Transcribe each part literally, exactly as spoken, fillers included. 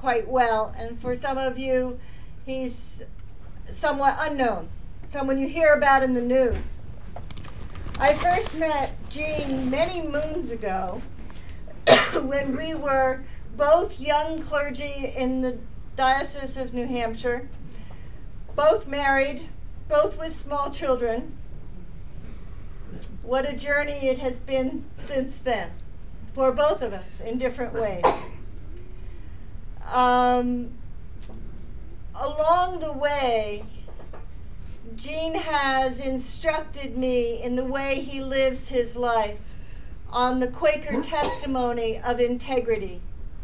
quite well, and for some of you, he's somewhat unknown, someone you hear about in the news. I first met Gene many moons ago when we were both young clergy in the Diocese of New Hampshire, both married, both with small children. What a journey it has been since then for both of us in different ways. Um, along the way, Gene has instructed me in the way he lives his life on the Quaker testimony of integrity.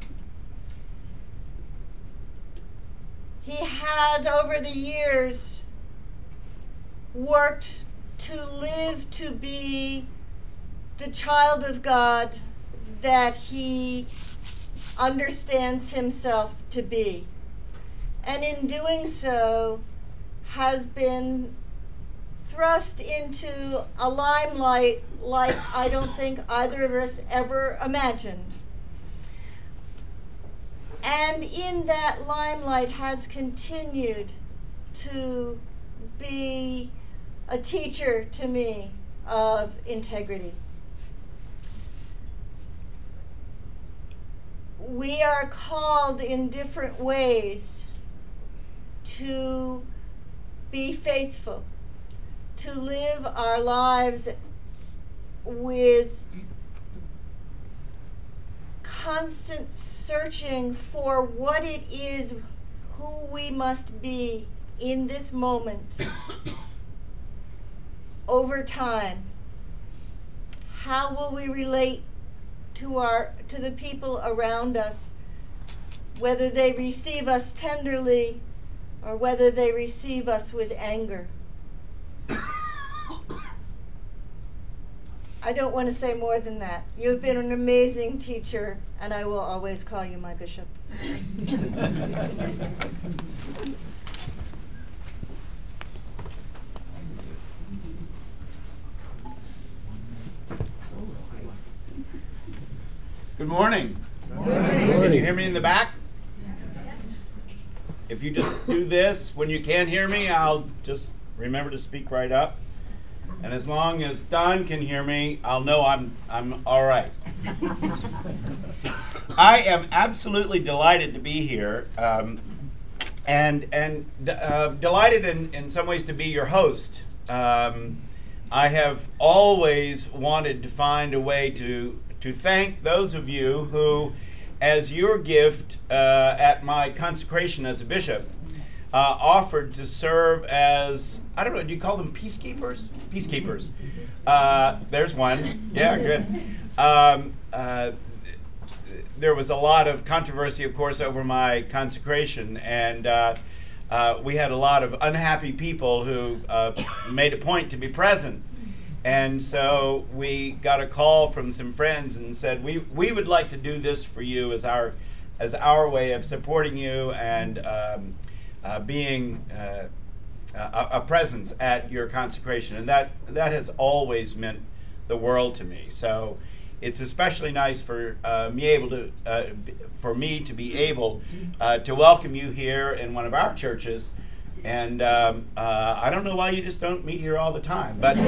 He has, over the years, worked to live to be the child of God that he understands himself to be. And in doing so, has been thrust into a limelight like I don't think either of us ever imagined. And in that limelight has continued to be a teacher to me of integrity. We are called in different ways to be faithful, to live our lives with constant searching for what it is who we must be in this moment over time. How will we relate to our to the people around us, whether they receive us tenderly or whether they receive us with anger? I don't want to say more than that. You've been an amazing teacher, and I will always call you my bishop. Good morning. Good morning. Can you hear me in the back? If you just do this, when you can't hear me, I'll just remember to speak right up. And as long as Don can hear me, I'll know I'm I'm all right. I am absolutely delighted to be here, um, and and uh, delighted in, in some ways to be your host. Um, I have always wanted to find a way to to thank those of you who, as your gift uh, at my consecration as a bishop, uh, offered to serve as, I don't know, do you call them peacekeepers? Peacekeepers. Uh, there's one. Yeah, good. Um, uh, there was a lot of controversy, of course, over my consecration, and uh, uh, we had a lot of unhappy people who uh, made a point to be present. And so we got a call from some friends and said, we we would like to do this for you as our as our way of supporting you and um, uh, being uh, a, a presence at your consecration. And that that has always meant the world to me. So it's especially nice for uh, me able to uh, b- for me to be able uh, to welcome you here in one of our churches. And um, uh, I don't know why you just don't meet here all the time. But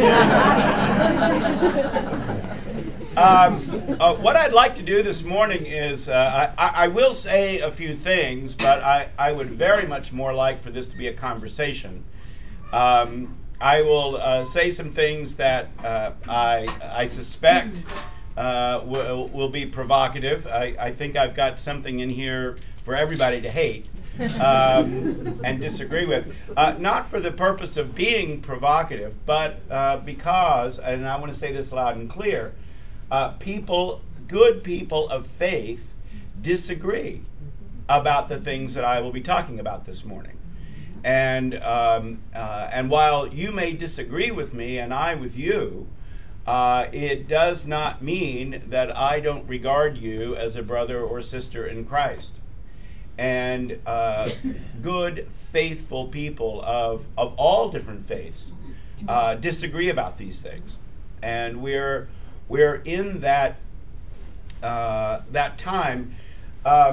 um, uh, what I'd like to do this morning is, uh, I, I will say a few things, but I, I would very much more like for this to be a conversation. Um, I will uh, say some things that uh, I, I suspect uh, will, will be provocative. I, I think I've got something in here for everybody to hate. um, and disagree with, uh, not for the purpose of being provocative, but uh, because, and I want to say this loud and clear, uh, people, good people of faith, disagree about the things that I will be talking about this morning. And um, uh, and while you may disagree with me and I with you, uh, it does not mean that I don't regard you as a brother or sister in Christ. And uh, good, faithful people of, of all different faiths uh, disagree about these things, and we're we're in that uh, that time. Um,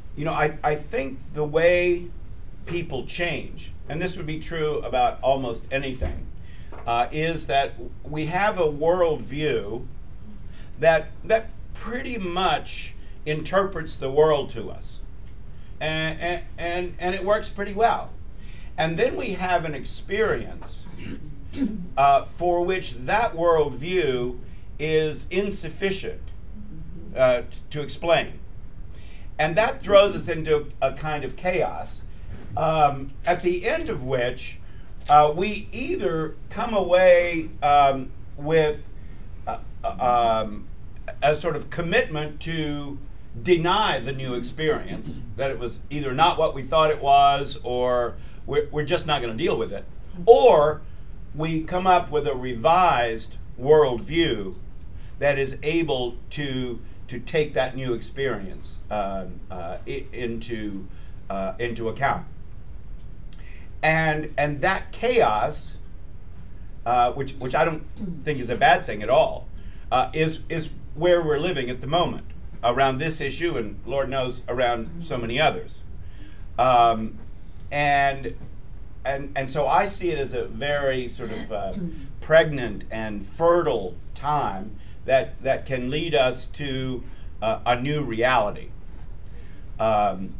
you know, I, I think the way people change, and this would be true about almost anything, uh, is that we have a worldview that that pretty much interprets the world to us, and and and, and it works pretty well. And then we have an experience uh, for which that worldview is insufficient uh, t- to explain. And that throws us into a kind of chaos, um, at the end of which uh, we either come away um, with uh, um, a sort of commitment to deny the new experience, that it was either not what we thought it was, or we're, we're just not going to deal with it, or we come up with a revised worldview that is able to to take that new experience um, uh, I- into uh, into account, and and that chaos, uh, which which I don't think is a bad thing at all, uh, is is where we're living at the moment around this issue, and Lord knows around so many others, um, and and and so I see it as a very sort of uh, pregnant and fertile time that that can lead us to uh, a new reality. Um,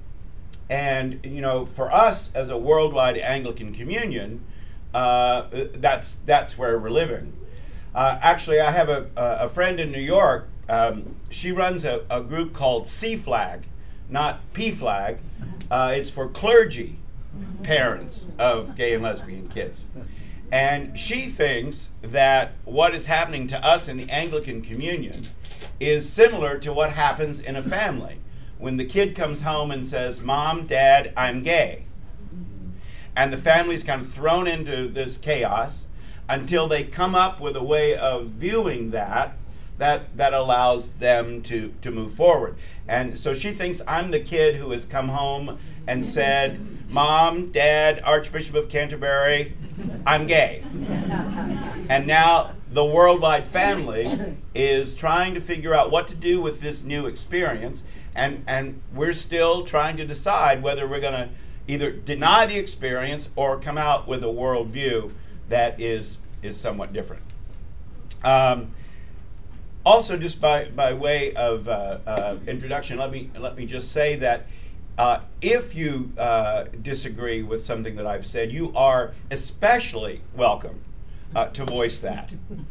and you know, for us as a worldwide Anglican communion, uh, that's that's where we're living. Uh, actually, I have a, a friend in New York. Um, she runs a, a group called C Flag, not P Flag. Uh, it's for clergy parents of gay and lesbian kids. And she thinks that what is happening to us in the Anglican communion is similar to what happens in a family when the kid comes home and says, "Mom, Dad, I'm gay." And the family's kind of thrown into this chaos until they come up with a way of viewing that that that allows them to, to move forward. And so she thinks I'm the kid who has come home and said, "Mom, Dad, Archbishop of Canterbury, I'm gay." And now the worldwide family is trying to figure out what to do with this new experience, and, and we're still trying to decide whether we're going to either deny the experience or come out with a worldview that is is somewhat different. Um, also, just by, by way of uh, uh, introduction, let me let me just say that Uh, if you uh, disagree with something that I've said, you are especially welcome uh, to voice that.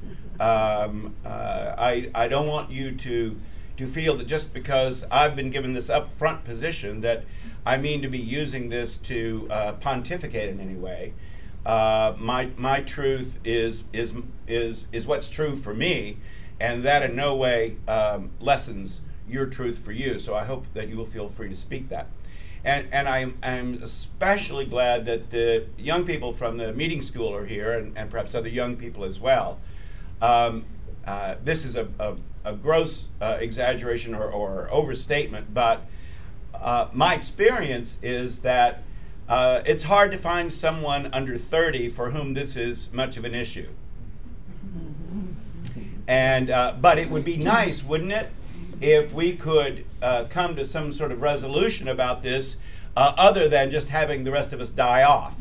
Um, uh, I, I don't want you to to feel that just because I've been given this upfront position that I mean to be using this to uh, pontificate in any way. Uh, my my truth is is is is what's true for me, and that in no way um, lessens your truth for you. So I hope that you will feel free to speak that. And and I'm, I'm especially glad that the young people from the meeting school are here, and, and perhaps other young people as well. Um, uh, this is a, a, a gross uh, exaggeration or, or overstatement, but uh, my experience is that uh, it's hard to find someone under thirty for whom this is much of an issue. And uh, but it would be nice, wouldn't it, if we could uh, come to some sort of resolution about this, uh, other than just having the rest of us die off.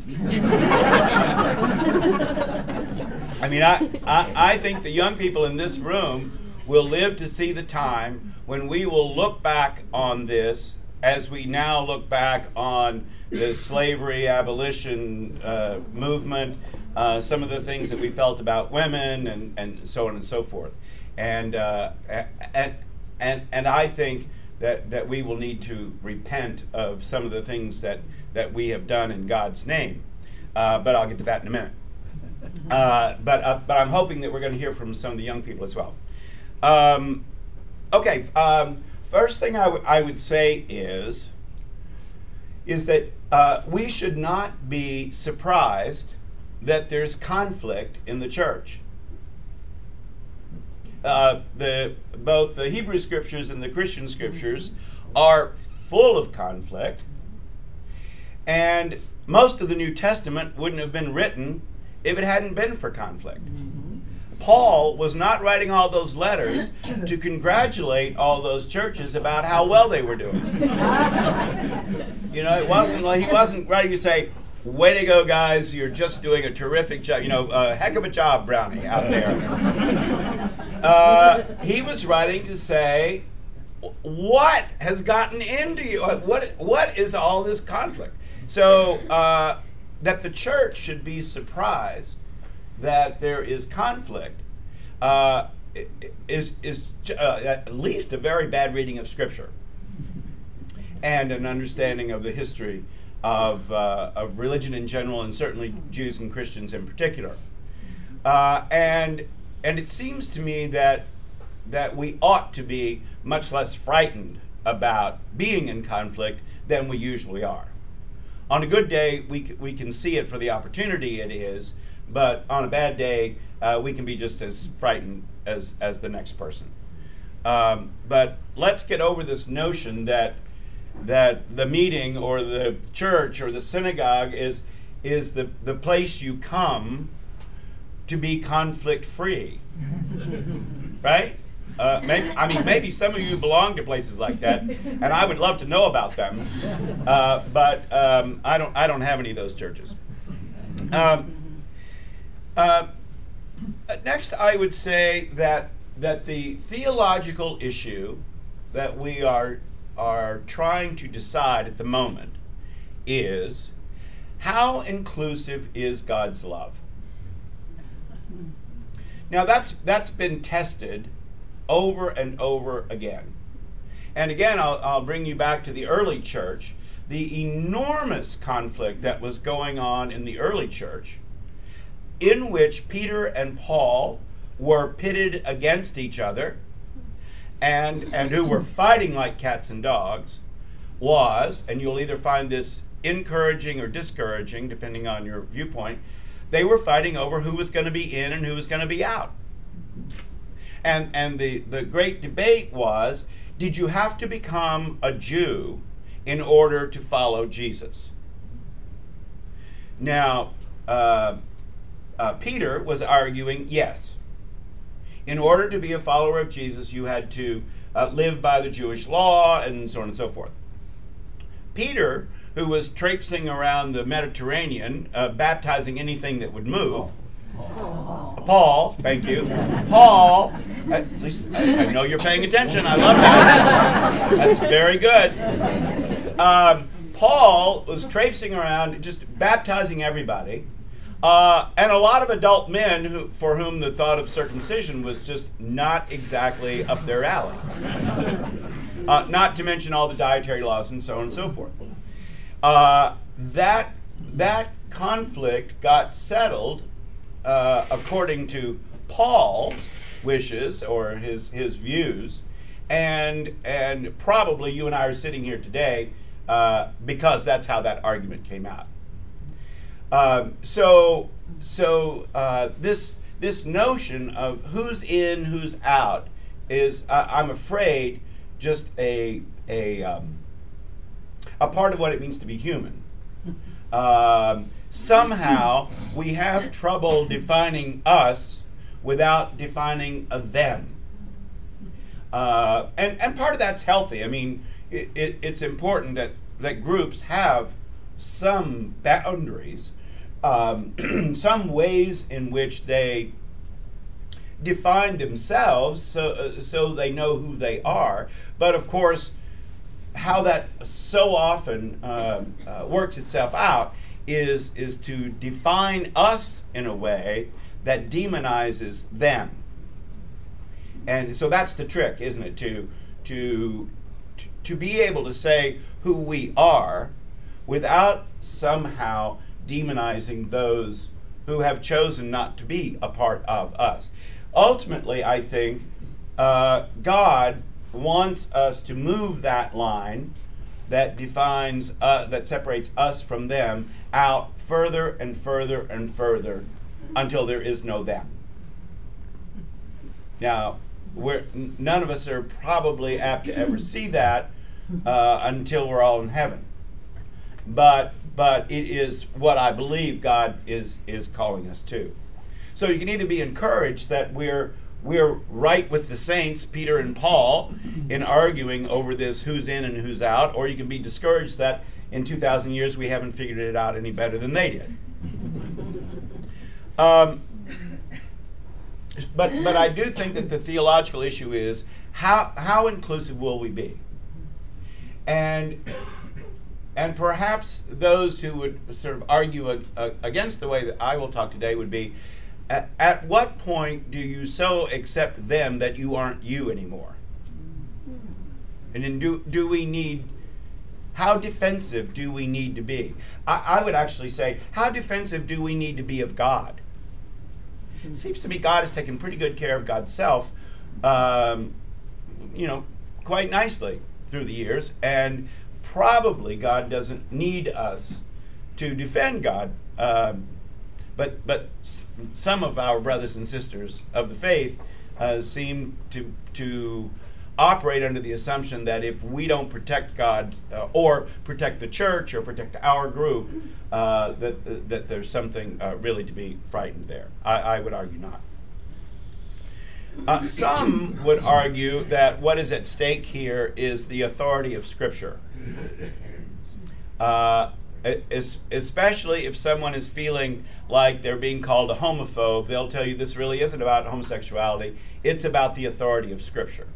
I mean, I, I, I think the young people in this room will live to see the time when we will look back on this as we now look back on the slavery abolition uh, movement, uh, some of the things that we felt about women, and, and so on and so forth. And, uh, and And and I think that, that we will need to repent of some of the things that, that we have done in God's name. Uh, but I'll get to that in a minute. Uh, but uh, but I'm hoping that we're going to hear from some of the young people as well. Um, okay, um, first thing I, w- I would say is, is that uh, we should not be surprised that there's conflict in the church. Uh, the both the Hebrew scriptures and the Christian scriptures are full of conflict, and most of the New Testament wouldn't have been written if it hadn't been for conflict. Mm-hmm. Paul was not writing all those letters to congratulate all those churches about how well they were doing. You know, it wasn't like he wasn't writing to say, "Way to go, guys! You're just doing a terrific job. You know, a heck of a job, Brownie, out there." Uh, he was writing to say, "What has gotten into you? What what is all this conflict?" So uh, that the church should be surprised that there is conflict uh, is is uh, at least a very bad reading of Scripture and an understanding of the history of uh, of religion in general, and certainly Jews and Christians in particular. Uh, and and it seems to me that that we ought to be much less frightened about being in conflict than we usually are. On a good day, we c- we can see it for the opportunity it is, but on a bad day, uh, we can be just as frightened as as the next person. Um, but let's get over this notion that that the meeting or the church or the synagogue is is the, the place you come to be conflict free. Right? Uh, maybe, I mean, maybe some of you belong to places like that, and I would love to know about them. Uh, but um, I don't. I don't have any of those churches. Um, uh, next, I would say that that the theological issue that we are are trying to decide at the moment is, how inclusive is God's love? Now that's that's been tested over and over again. And again, I'll, I'll bring you back to the early church, the enormous conflict that was going on in the early church, in which Peter and Paul were pitted against each other, and, and who were fighting like cats and dogs, was, and you'll either find this encouraging or discouraging, depending on your viewpoint, they were fighting over who was going to be in and who was going to be out. And and the, the great debate was, did you have to become a Jew in order to follow Jesus? Now, uh, uh, Peter was arguing, yes. In order to be a follower of Jesus, you had to uh, live by the Jewish law and so on and so forth. Peter, who was traipsing around the Mediterranean, uh, baptizing anything that would move, Oh. Paul, thank you. Paul, at least I, I know you're paying attention. I love that. That's very good. Um, Paul was traipsing around, just baptizing everybody, uh, and a lot of adult men who, for whom the thought of circumcision was just not exactly up their alley. Uh, not to mention all the dietary laws and so on and so forth. Uh, that that conflict got settled. Uh, according to Paul's wishes or his his views, and and probably you and I are sitting here today uh, because that's how that argument came out. Um, so so uh, this this notion of who's in, who's out is, uh, I'm afraid, just a a um, a part of what it means to be human. Um, Somehow, we have trouble defining us without defining a them. Uh, and, and part of that's healthy. I mean, it, it, it's important that, that groups have some boundaries, um, some ways in which they define themselves so, uh, so they know who they are. But of course, how that so often uh, uh, works itself out is is to define us in a way that demonizes them. And so that's the trick, isn't it? To to to be able to say who we are without somehow demonizing those who have chosen not to be a part of us. Ultimately, I think uh, God wants us to move that line that defines, uh, that separates us from them out further and further and further until there is no them. Now, we're, n- none of us are probably apt to ever see that uh, until we're all in heaven. But but it is what I believe God is is calling us to. So you can either be encouraged that we're we're right with the saints, Peter and Paul, in arguing over this who's in and who's out, or you can be discouraged that in two thousand years we haven't figured it out any better than they did. Um, but but I do think that the theological issue is how how inclusive will we be? And and perhaps those who would sort of argue a, a, against the way that I will talk today would be, at, at what point do you so accept them that you aren't you anymore? And then do do we need, how defensive do we need to be? I, I would actually say, how defensive do we need to be of God? It seems to me God has taken pretty good care of God's self, um, you know, quite nicely through the years, and probably God doesn't need us to defend God. Um, but but s- some of our brothers and sisters of the faith uh, seem to to operate under the assumption that if we don't protect God uh, or protect the church or protect our group, uh, that uh, that there's something uh, really to be frightened there. I, I would argue not. Uh, some would argue that what is at stake here is the authority of Scripture. Uh, es- especially if someone is feeling like they're being called a homophobe, they'll tell you this really isn't about homosexuality, it's about the authority of Scripture.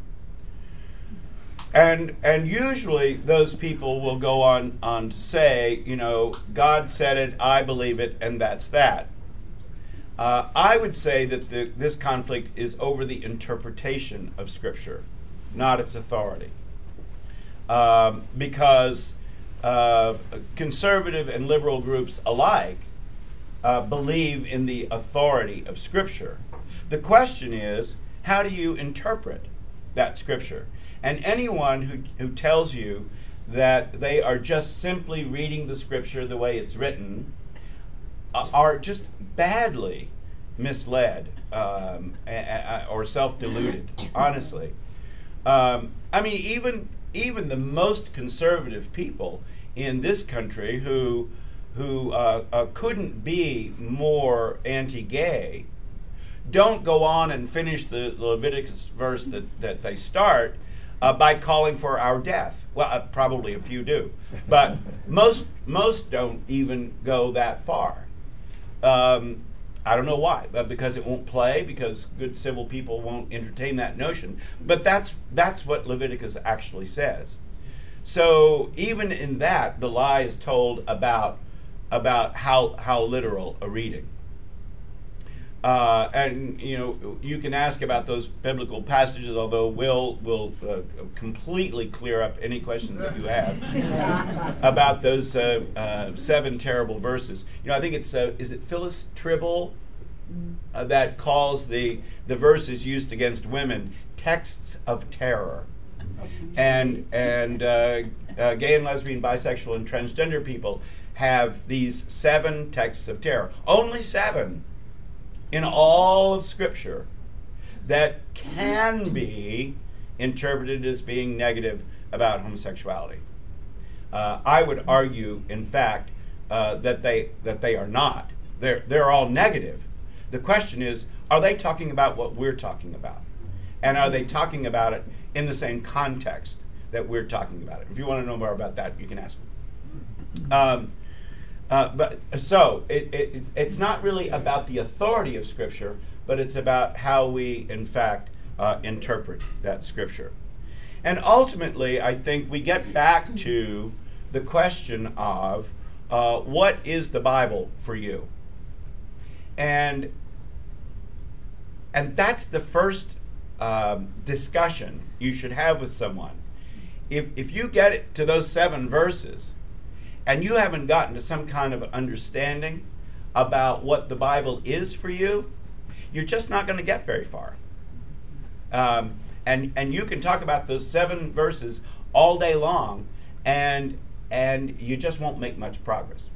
And and usually those people will go on, on to say, you know, God said it, I believe it, and that's that. Uh, I would say that the, this conflict is over the interpretation of Scripture, not its authority. Um, because uh, conservative and liberal groups alike uh, believe in the authority of Scripture. The question is, how do you interpret that Scripture? And anyone who, who tells you that they are just simply reading the Scripture the way it's written uh, are just badly misled um, a, a, or self-deluded, honestly. Um, I mean, even even the most conservative people in this country who who uh, uh, couldn't be more anti-gay don't go on and finish the Leviticus verse that, that they start Uh, by calling for our death. Well, uh, probably a few do, but most most don't even go that far. Um, I don't know why, but because it won't play, because good civil people won't entertain that notion. But that's that's what Leviticus actually says. So even in that, the lie is told about about how how literal a reading. Uh, and you know, you can ask about those biblical passages, although Will will uh, completely clear up any questions that you have about those uh, uh, seven terrible verses. You know, I think it's uh, is it Phyllis Tribble uh, that calls the the verses used against women texts of terror, and and uh, uh, gay and lesbian, bisexual, and transgender people have these seven texts of terror. Only seven in all of Scripture that can be interpreted as being negative about homosexuality. Uh, I would argue, in fact, uh, that they that they are not. They're they're all negative. The question is, are they talking about what we're talking about, and are they talking about it in the same context that we're talking about it? If you want to know more about that, you can ask me. Um, Uh, but so it, it, it's not really about the authority of Scripture, but it's about how we, in fact, uh, interpret that Scripture. And ultimately, I think we get back to the question of uh, what is the Bible for you? And and that's the first um, discussion you should have with someone. If if you get it to those seven verses, and you haven't gotten to some kind of understanding about what the Bible is for you, you're just not going to get very far. Um, and and you can talk about those seven verses all day long, and and you just won't make much progress.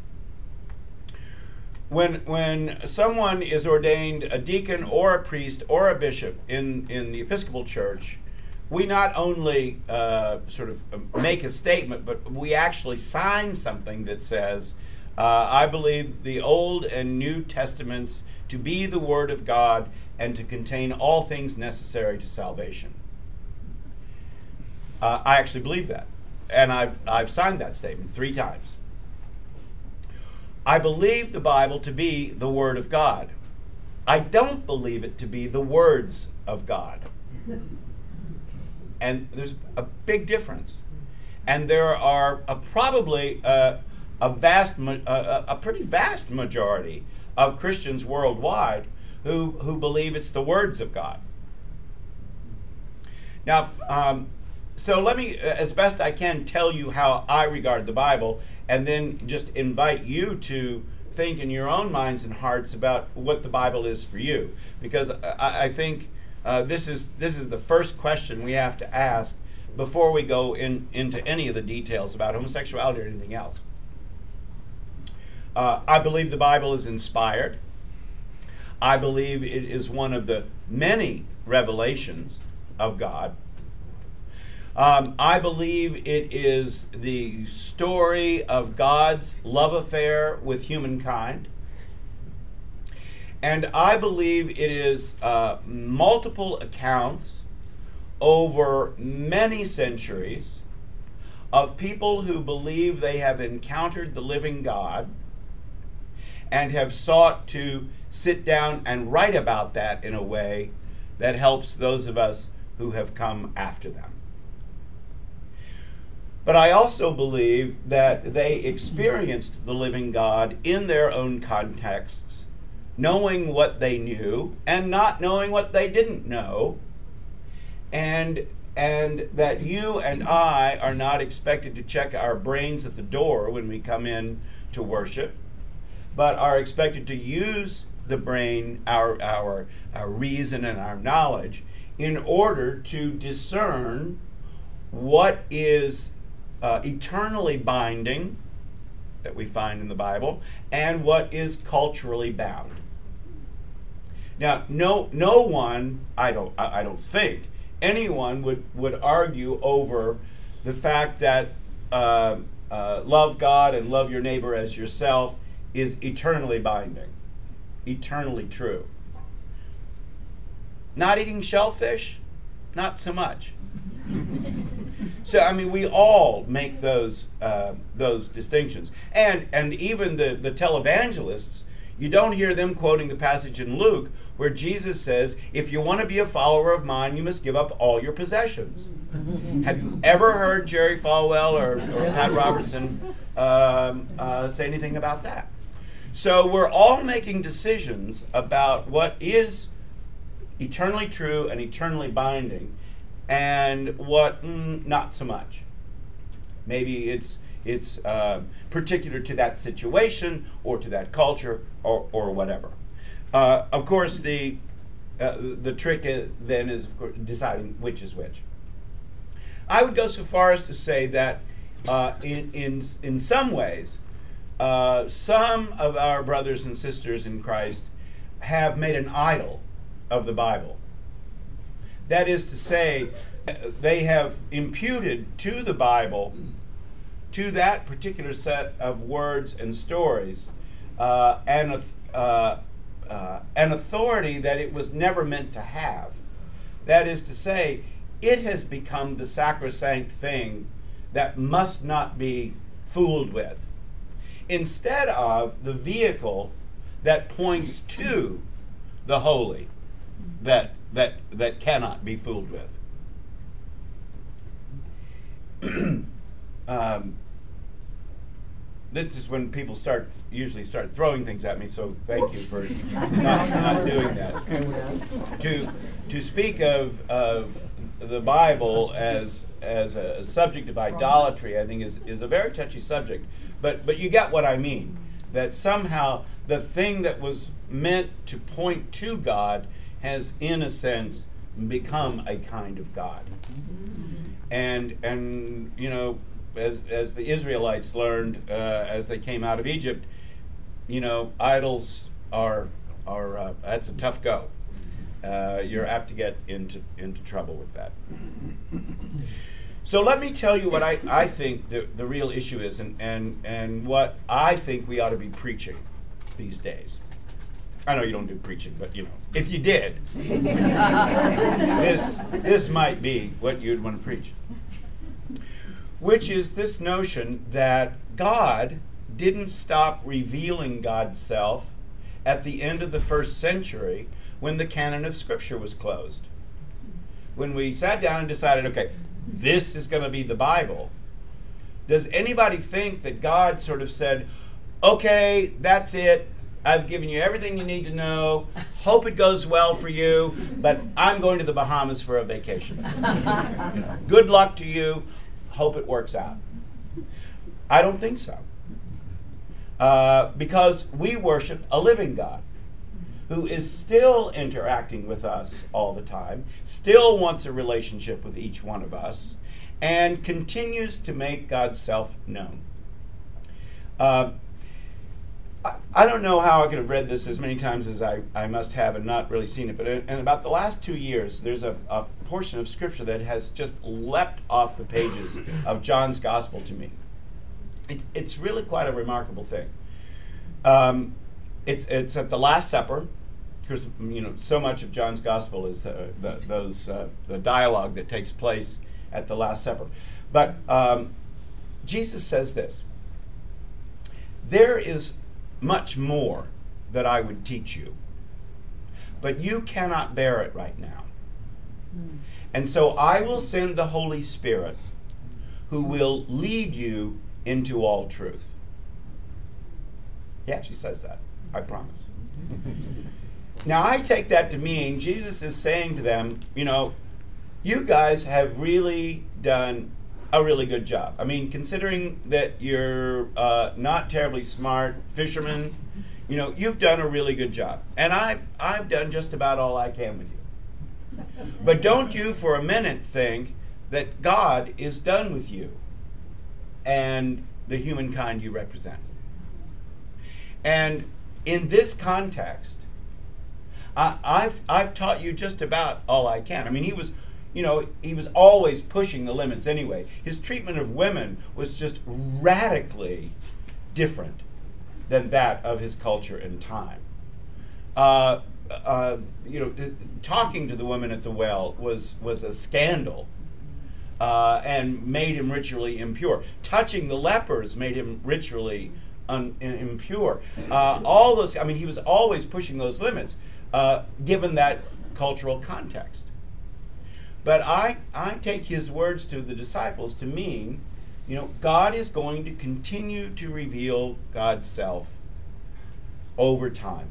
When when someone is ordained a deacon or a priest or a bishop in, in the Episcopal Church, we not only uh, sort of make a statement, but we actually sign something that says Uh, I believe the Old and New Testaments to be the Word of God and to contain all things necessary to salvation. Uh, I actually believe that, and I've, I've signed that statement three times. I believe the Bible to be the Word of God. I don't believe it to be the words of God. And there's a big difference. And there are a, probably a, a vast, a, a pretty vast majority of Christians worldwide who, who believe it's the words of God. Now, um, so let me, as best I can, tell you how I regard the Bible, and then just invite you to think in your own minds and hearts about what the Bible is for you. Because I, I think uh, this is this is the first question we have to ask before we go in, into any of the details about homosexuality or anything else. Uh, I believe the Bible is inspired. I believe it is one of the many revelations of God. Um, I believe it is the story of God's love affair with humankind. And I believe it is uh, multiple accounts over many centuries of people who believe they have encountered the living God and have sought to sit down and write about that in a way that helps those of us who have come after them. But I also believe that they experienced the living God in their own contexts, knowing what they knew and not knowing what they didn't know, and and that you and I are not expected to check our brains at the door when we come in to worship, but are expected to use the brain, our our our reason and our knowledge, in order to discern what is Uh, eternally binding that we find in the Bible and what is culturally bound. Now, no, no one, I don't, I, I don't think anyone would would argue over the fact that uh, uh, love God and love your neighbor as yourself is eternally binding, eternally true. Not eating shellfish, not so much. So I mean, we all make those uh, those distinctions, and and even the the televangelists, you don't hear them quoting the passage in Luke where Jesus says, "If you want to be a follower of mine, you must give up all your possessions." Have you ever heard Jerry Falwell or, or Pat Robertson um, uh, say anything about that? So we're all making decisions about what is eternally true and eternally binding, and what mm, not so much. Maybe it's it's uh, particular to that situation or to that culture or, or whatever. Uh, of course, the uh, the trick is, then is of course, deciding which is which. I would go so far as to say that uh, in in in some ways, uh, some of our brothers and sisters in Christ have made an idol of the Bible. That is to say, they have imputed to the Bible, to that particular set of words and stories, uh, an, uh, uh, an authority that it was never meant to have. That is to say, it has become the sacrosanct thing that must not be fooled with, instead of the vehicle that points to the holy, that that that cannot be fooled with. um, this is when people start usually start throwing things at me. So thank you for not, not doing that. To to speak of of the Bible as as a, a subject of idolatry, I think is is a very touchy subject. But but you get what I mean. That somehow the thing that was meant to point to God has, in a sense, become a kind of God. And, and you know, as, as the Israelites learned uh, as they came out of Egypt, you know, idols are, are uh, that's a tough go. Uh, you're apt to get into, into trouble with that. So let me tell you what I, I think the, the real issue is, and, and, and what I think we ought to be preaching these days. I know you don't do preaching, but you know, if you did, this, this might be what you'd want to preach. Which is this notion that God didn't stop revealing God's self at the end of the first century when the canon of Scripture was closed. When we sat down and decided, okay, this is going to be the Bible, does anybody think that God sort of said, okay, that's it, I've given you everything you need to know, hope it goes well for you, but I'm going to the Bahamas for a vacation. You know, good luck to you, hope it works out. I don't think so. Uh, because we worship a living God who is still interacting with us all the time, still wants a relationship with each one of us, and continues to make God's self known. Uh, I, I don't know how I could have read this as many times as I, I must have and not really seen it, but in, in about the last two years, there's a, a portion of Scripture that has just leapt off the pages of John's Gospel to me. It, it's really quite a remarkable thing. Um, it's it's at the Last Supper, because you know so much of John's Gospel is the, the, those uh, the dialogue that takes place at the Last Supper. But um, Jesus says this: "There is much more that I would teach you, but you cannot bear it right now. Mm. And so I will send the Holy Spirit, who will lead you into all truth." Yeah, she says that. I promise. Now, I take that to mean Jesus is saying to them, you know, you guys have really done a really good job. I mean, considering that you're uh, not terribly smart fishermen, you know, you've done a really good job. And I've, I've done just about all I can with you. But don't you for a minute think that God is done with you and the humankind you represent. And in this context, I, I've I've taught you just about all I can. I mean, he was, you know, he was always pushing the limits anyway. His treatment of women was just radically different than that of his culture and time. Uh, uh, you know, talking to the woman at the well was was a scandal. Uh, and made him ritually impure. Touching the lepers made him ritually un- impure. Uh, all those, I mean, he was always pushing those limits, uh, given that cultural context. But I, I take his words to the disciples to mean, you know, God is going to continue to reveal God's self over time.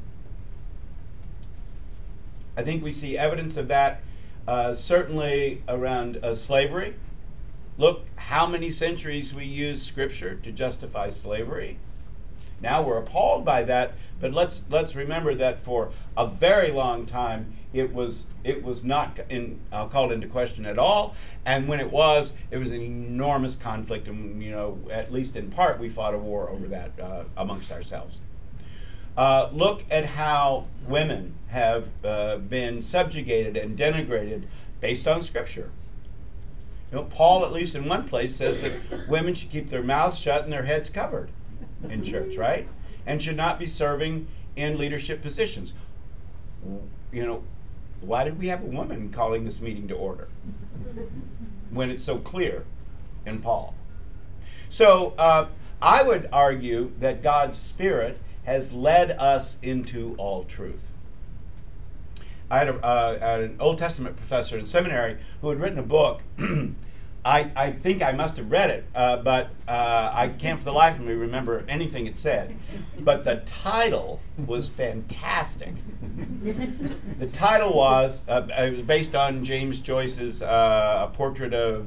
I think we see evidence of that Uh, certainly around uh, slavery. Look how many centuries we use Scripture to justify slavery. Now we're appalled by that, but let's let's remember that for a very long time it was it was not in uh, called into question at all, and when it was, it was an enormous conflict, and you know, at least in part, we fought a war over that uh, amongst ourselves. Uh, look at how women have uh, been subjugated and denigrated based on Scripture. You know, Paul, at least in one place, says that women should keep their mouths shut and their heads covered in church, right? And should not be serving in leadership positions. You know, why did we have a woman calling this meeting to order when it's so clear in Paul? So uh, I would argue that God's Spirit has led us into all truth. I had a, uh, an Old Testament professor in seminary who had written a book. I, I think I must have read it, uh, but uh, I can't for the life of me remember anything it said. But the title was fantastic. The title was, uh, it was based on James Joyce's uh, A Portrait of...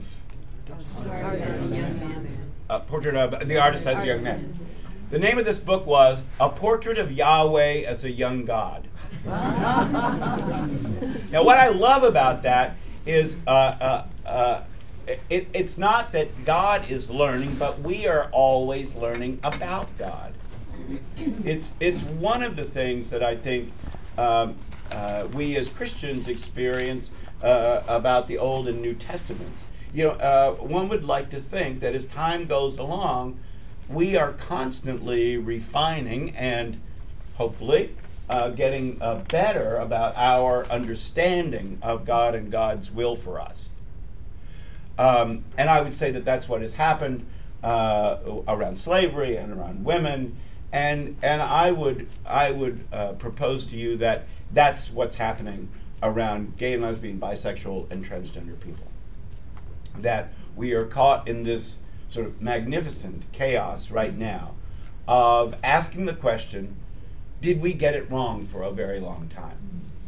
A Portrait of the Artist as a Young Man. The name of this book was A Portrait of Yahweh as a Young God. Now, what I love about that is uh, uh, uh, it, it's not that God is learning, but we are always learning about God. It's, it's one of the things that I think um, uh, we as Christians experience uh, about the Old and New Testaments, you know, uh, one would like to think that as time goes along, we are constantly refining and hopefully uh, getting uh, better about our understanding of God and God's will for us. Um, and I would say that that's what has happened uh, around slavery and around women. And and I would I would uh, propose to you that that's what's happening around gay and lesbian, bisexual, and transgender people. That we are caught in this sort of magnificent chaos right now of asking the question, did we get it wrong for a very long time?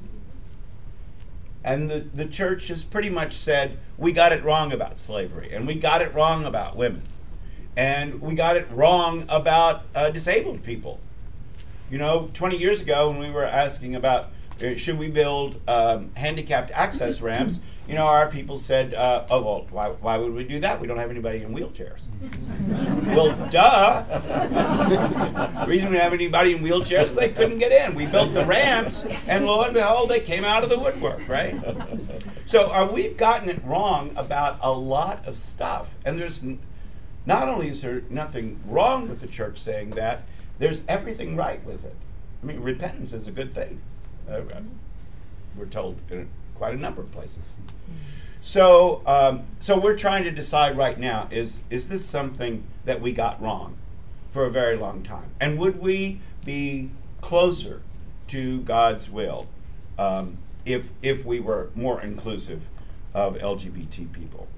And the, the church has pretty much said, we got it wrong about slavery, and we got it wrong about women. And we got it wrong about uh, disabled people. You know, twenty years ago when we were asking about uh, should we build um, handicapped access ramps, you know, our people said, uh, oh, well, why, why would we do that? We don't have anybody in wheelchairs. Well, duh. The reason we don't have anybody in wheelchairs is they couldn't get in. We built the ramps, and lo and behold, they came out of the woodwork, right? So uh, we've gotten it wrong about a lot of stuff. And there's... N- Not only is there nothing wrong with the church saying that, there's everything right with it. I mean, repentance is a good thing. Uh, we're told in quite a number of places. So, um, so we're trying to decide right now, is, is this something that we got wrong for a very long time? And would we be closer to God's will um, if, if we were more inclusive of L G B T people?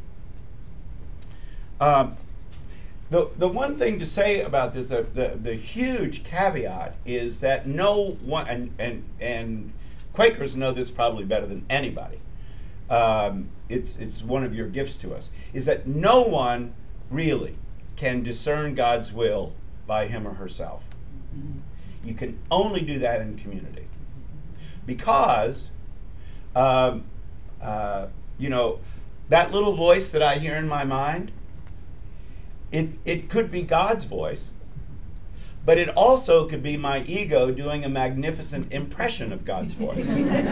Um, The, the one thing to say about this, the, the, the huge caveat is that no one, and, and, and Quakers know this probably better than anybody, um, it's, it's one of your gifts to us, is that no one really can discern God's will by him or herself. You can only do that in community. Because, um, uh, you know, that little voice that I hear in my mind, It, it could be God's voice, but it also could be my ego doing a magnificent impression of God's voice.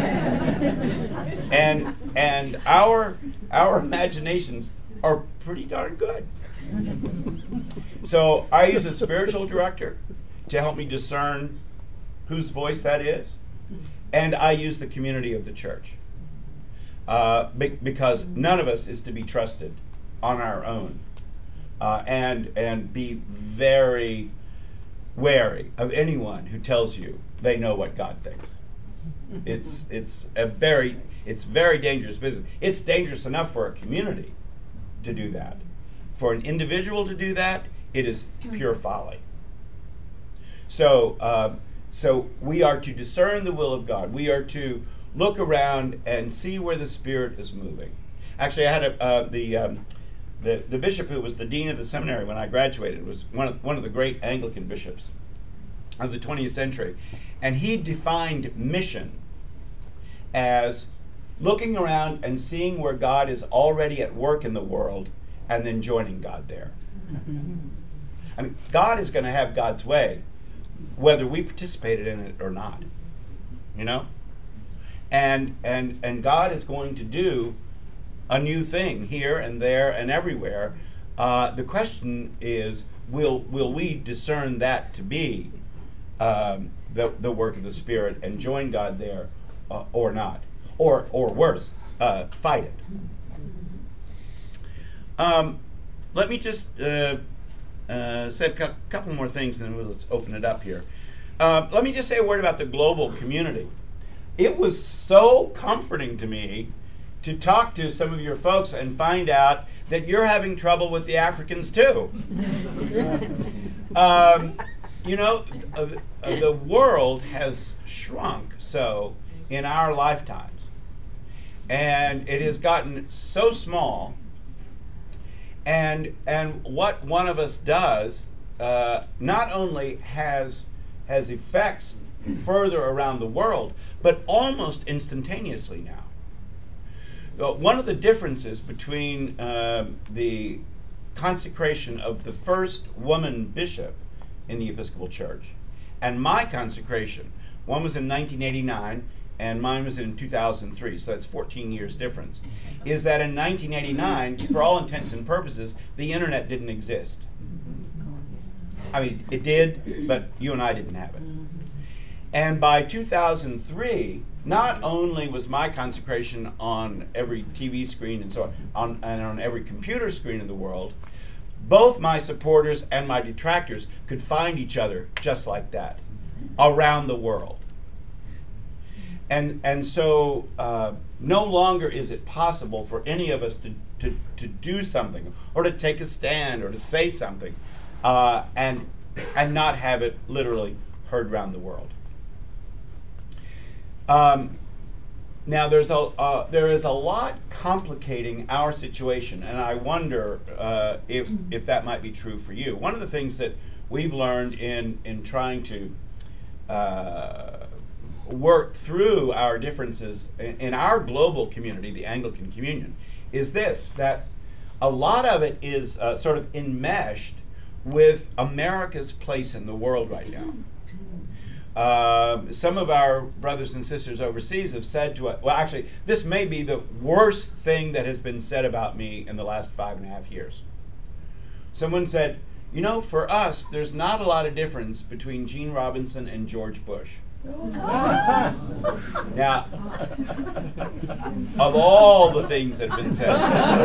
and and our our imaginations are pretty darn good. So I use a spiritual director to help me discern whose voice that is, and I use the community of the church uh, be, because none of us is to be trusted on our own. Uh, and and be very wary of anyone who tells you they know what God thinks. It's it's a very it's very dangerous business. It's dangerous enough for a community to do that. For an individual to do that, it is pure folly. So uh, so we are to discern the will of God. We are to look around and see where the Spirit is moving. Actually, I had a, uh, the. Um, The, the bishop who was the dean of the seminary when I graduated was one of, one of the great Anglican bishops of the twentieth century. And he defined mission as looking around and seeing where God is already at work in the world and then joining God there. I mean, God is going to have God's way whether we participated in it or not. You know? And and and God is going to do a new thing here and there and everywhere. Uh, the question is, will will we discern that to be um, the the work of the Spirit and join God there, uh, or not, or or worse, uh, fight it? Um, let me just uh, uh, say a cu- couple more things, and then we'll, let's open it up here. Uh, let me just say a word about the global community. It was so comforting to me to talk to some of your folks and find out that you're having trouble with the Africans too. um, you know, uh, uh, the world has shrunk so in our lifetimes. And it has gotten so small. And and what one of us does uh, not only has has effects further around the world, but almost instantaneously now. Uh, one of the differences between uh, the consecration of the first woman bishop in the Episcopal Church and my consecration, one was in nineteen eighty-nine and mine was in two thousand three, so that's fourteen years difference, is that in nineteen eighty-nine, for all intents and purposes, the internet didn't exist. I mean, it did, but you and I didn't have it. And by two thousand three, not only was my consecration on every T V screen and so on, on and on every computer screen in the world, both my supporters and my detractors could find each other just like that around the world. And and so uh, no longer is it possible for any of us to, to, to do something or to take a stand or to say something uh, and and not have it literally heard around the world. Um, now there's a uh, there is a lot complicating our situation, and I wonder uh, if if that might be true for you. One of the things that we've learned in in trying to uh, work through our differences in, in our global community, the Anglican Communion, is this: that a lot of it is uh, sort of enmeshed with America's place in the world right now. Uh, some of our brothers and sisters overseas have said to us, well, actually, this may be the worst thing that has been said about me in the last five and a half years. Someone said, you know, for us, there's not a lot of difference between Gene Robinson and George Bush. Now, of all the things that have been said,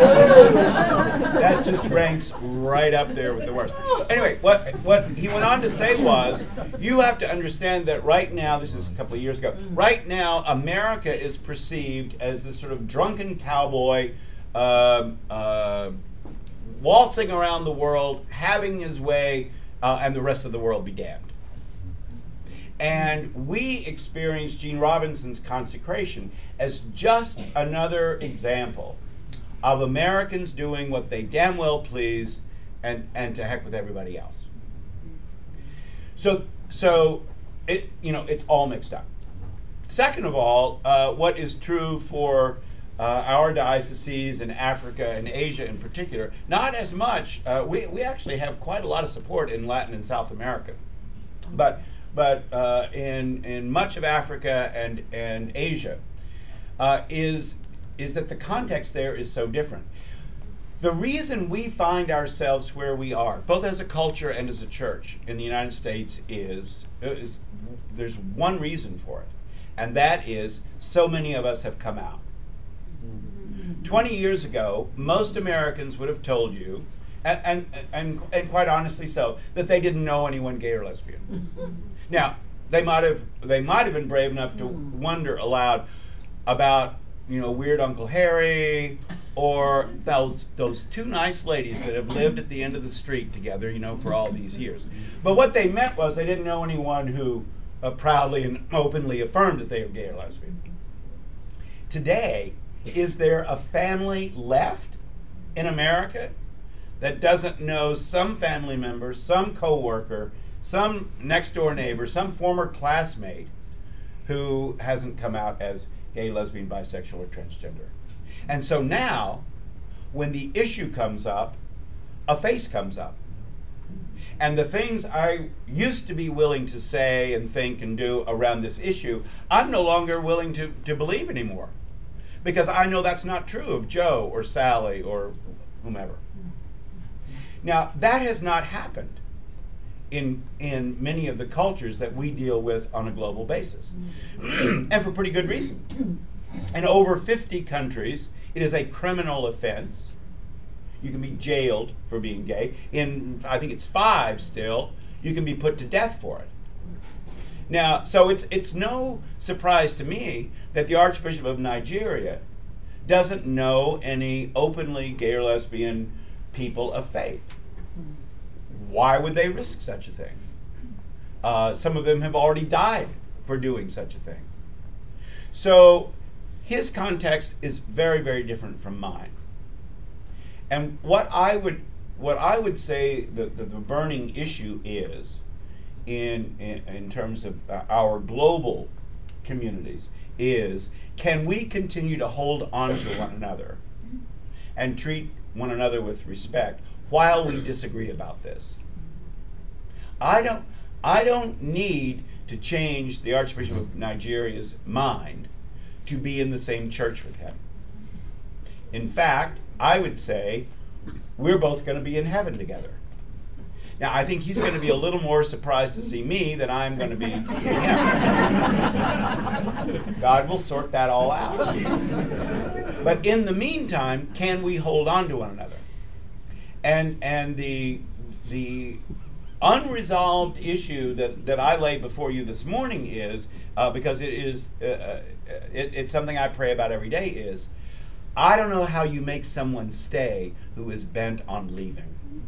that just ranks right up there with the worst. Anyway, what what he went on to say was, you have to understand that right now, this is a couple of years ago, right now America is perceived as this sort of drunken cowboy uh, uh, waltzing around the world, having his way, uh, and the rest of the world be damned. And we experience Gene Robinson's consecration as just another example of Americans doing what they damn well please, and, and to heck with everybody else. So, so it you know it's all mixed up. Second of all, uh, what is true for uh, our dioceses in Africa and Asia in particular, not as much. Uh, we we actually have quite a lot of support in Latin and South America, but. But uh, in in much of Africa and and Asia, uh, is is that the context there is so different. The reason we find ourselves where we are, both as a culture and as a church in the United States, is, is there's one reason for it, and that is so many of us have come out. Twenty years ago, most Americans would have told you, and and and, and quite honestly so, that they didn't know anyone gay or lesbian. Now, they might have they might have been brave enough to wonder aloud about, you know, weird Uncle Harry, or those those two nice ladies that have lived at the end of the street together, you know, for all these years. But what they meant was they didn't know anyone who uh, proudly and openly affirmed that they were gay or lesbian. Today, is there a family left in America that doesn't know some family member, some coworker, some next door neighbor, some former classmate who hasn't come out as gay, lesbian, bisexual, or transgender? And so now, when the issue comes up, a face comes up. And the things I used to be willing to say and think and do around this issue, I'm no longer willing to, to believe anymore. Because I know that's not true of Joe or Sally or whomever. Now, that has not happened in in many of the cultures that we deal with on a global basis. And for pretty good reason. In over fifty countries, it is a criminal offense. You can be jailed for being gay. In, I think it's five still, you can be put to death for it. Now, so it's it's no surprise to me that the Archbishop of Nigeria doesn't know any openly gay or lesbian people of faith. Why would they risk such a thing? Uh, some of them have already died for doing such a thing. So his context is very, very different from mine. And what I would what I would say the, the, the burning issue is in, in, in terms of uh, our global communities is, can we continue to hold on to one another and treat one another with respect while we disagree about this? I don't I don't need to change the Archbishop of Nigeria's mind to be in the same church with him. In fact, I would say we're both going to be in heaven together. Now, I think he's going to be a little more surprised to see me than I'm going to be to see him. God will sort that all out. But in the meantime, can we hold on to one another? And and the the unresolved issue that, that I lay before you this morning is, uh, because it is uh, uh, it, it's something I pray about every day, is I don't know how you make someone stay who is bent on leaving.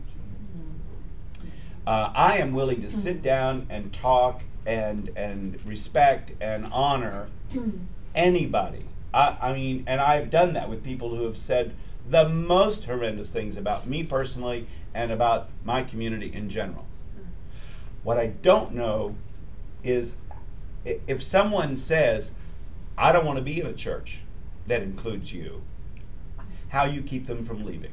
Uh, I am willing to sit down and talk and and respect and honor anybody. I, I mean, and I've done that with people who have said the most horrendous things about me personally and about my community in general. What I don't know is if someone says, I don't want to be in a church that includes you, how you keep them from leaving.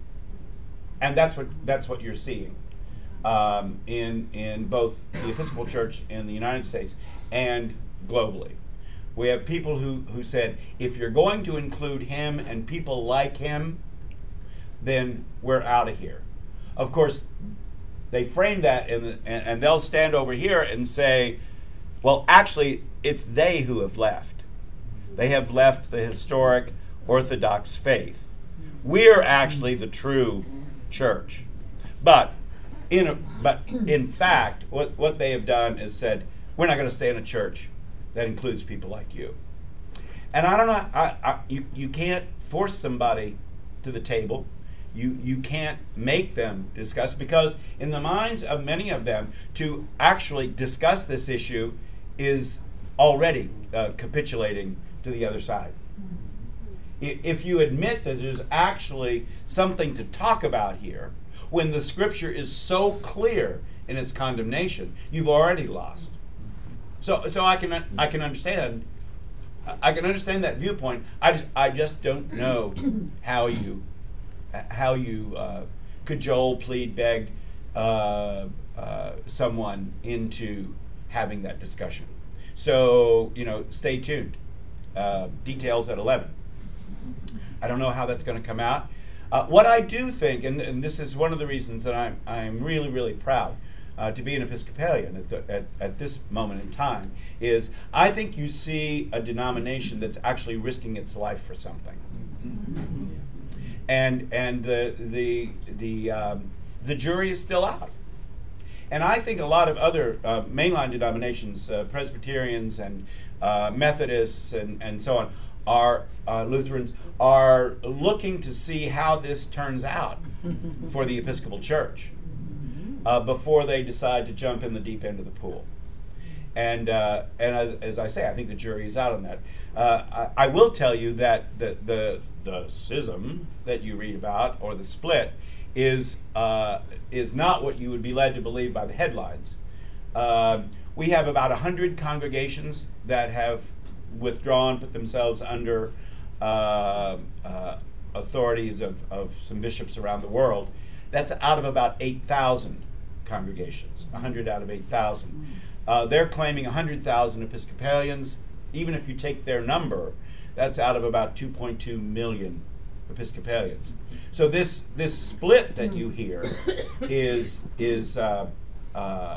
And that's what that's what you're seeing. Um, in in both the Episcopal Church in the United States and globally. We have people who, who said, if you're going to include him and people like him, then we're out of here. Of course, they frame that in the, and, and they'll stand over here and say, well, actually, it's they who have left. They have left the historic Orthodox faith. We're actually the true church. But In a, but in fact, what, what they have done is said, we're not going to stay in a church that includes people like you. And I don't know, I, I, you, you can't force somebody to the table. You, you can't make them discuss, because in the minds of many of them, to actually discuss this issue is already uh, capitulating to the other side. If you admit that there's actually something to talk about here, when the scripture is so clear in its condemnation, you've already lost. So, so I can I can understand, I can understand that viewpoint. I just I just don't know how you how you uh, cajole, plead, beg uh, uh, someone into having that discussion. So you know, stay tuned. Uh, details at eleven. I don't know how that's going to come out. Uh, what I do think, and, and this is one of the reasons that I'm, I'm really, really proud uh, to be an Episcopalian at, the, at, at this moment in time, is I think you see a denomination that's actually risking its life for something. Mm-hmm. And and the, the, the, um, the jury is still out. And I think a lot of other uh, mainline denominations, uh, Presbyterians and uh, Methodists and, and so on, are uh, Lutherans, are looking to see how this turns out for the Episcopal Church uh, before they decide to jump in the deep end of the pool. And uh, and as, as I say, I think the jury is out on that. Uh, I, I will tell you that the, the the schism that you read about, or the split, is uh, is not what you would be led to believe by the headlines. Uh, we have about a hundred congregations that have withdrawn, put themselves under uh, uh, authorities of, of some bishops around the world. That's out of about eight thousand congregations, one hundred out of eight thousand. Uh, they're claiming one hundred thousand Episcopalians. Even if you take their number, that's out of about two point two million Episcopalians. So this this split that you hear is is uh, uh,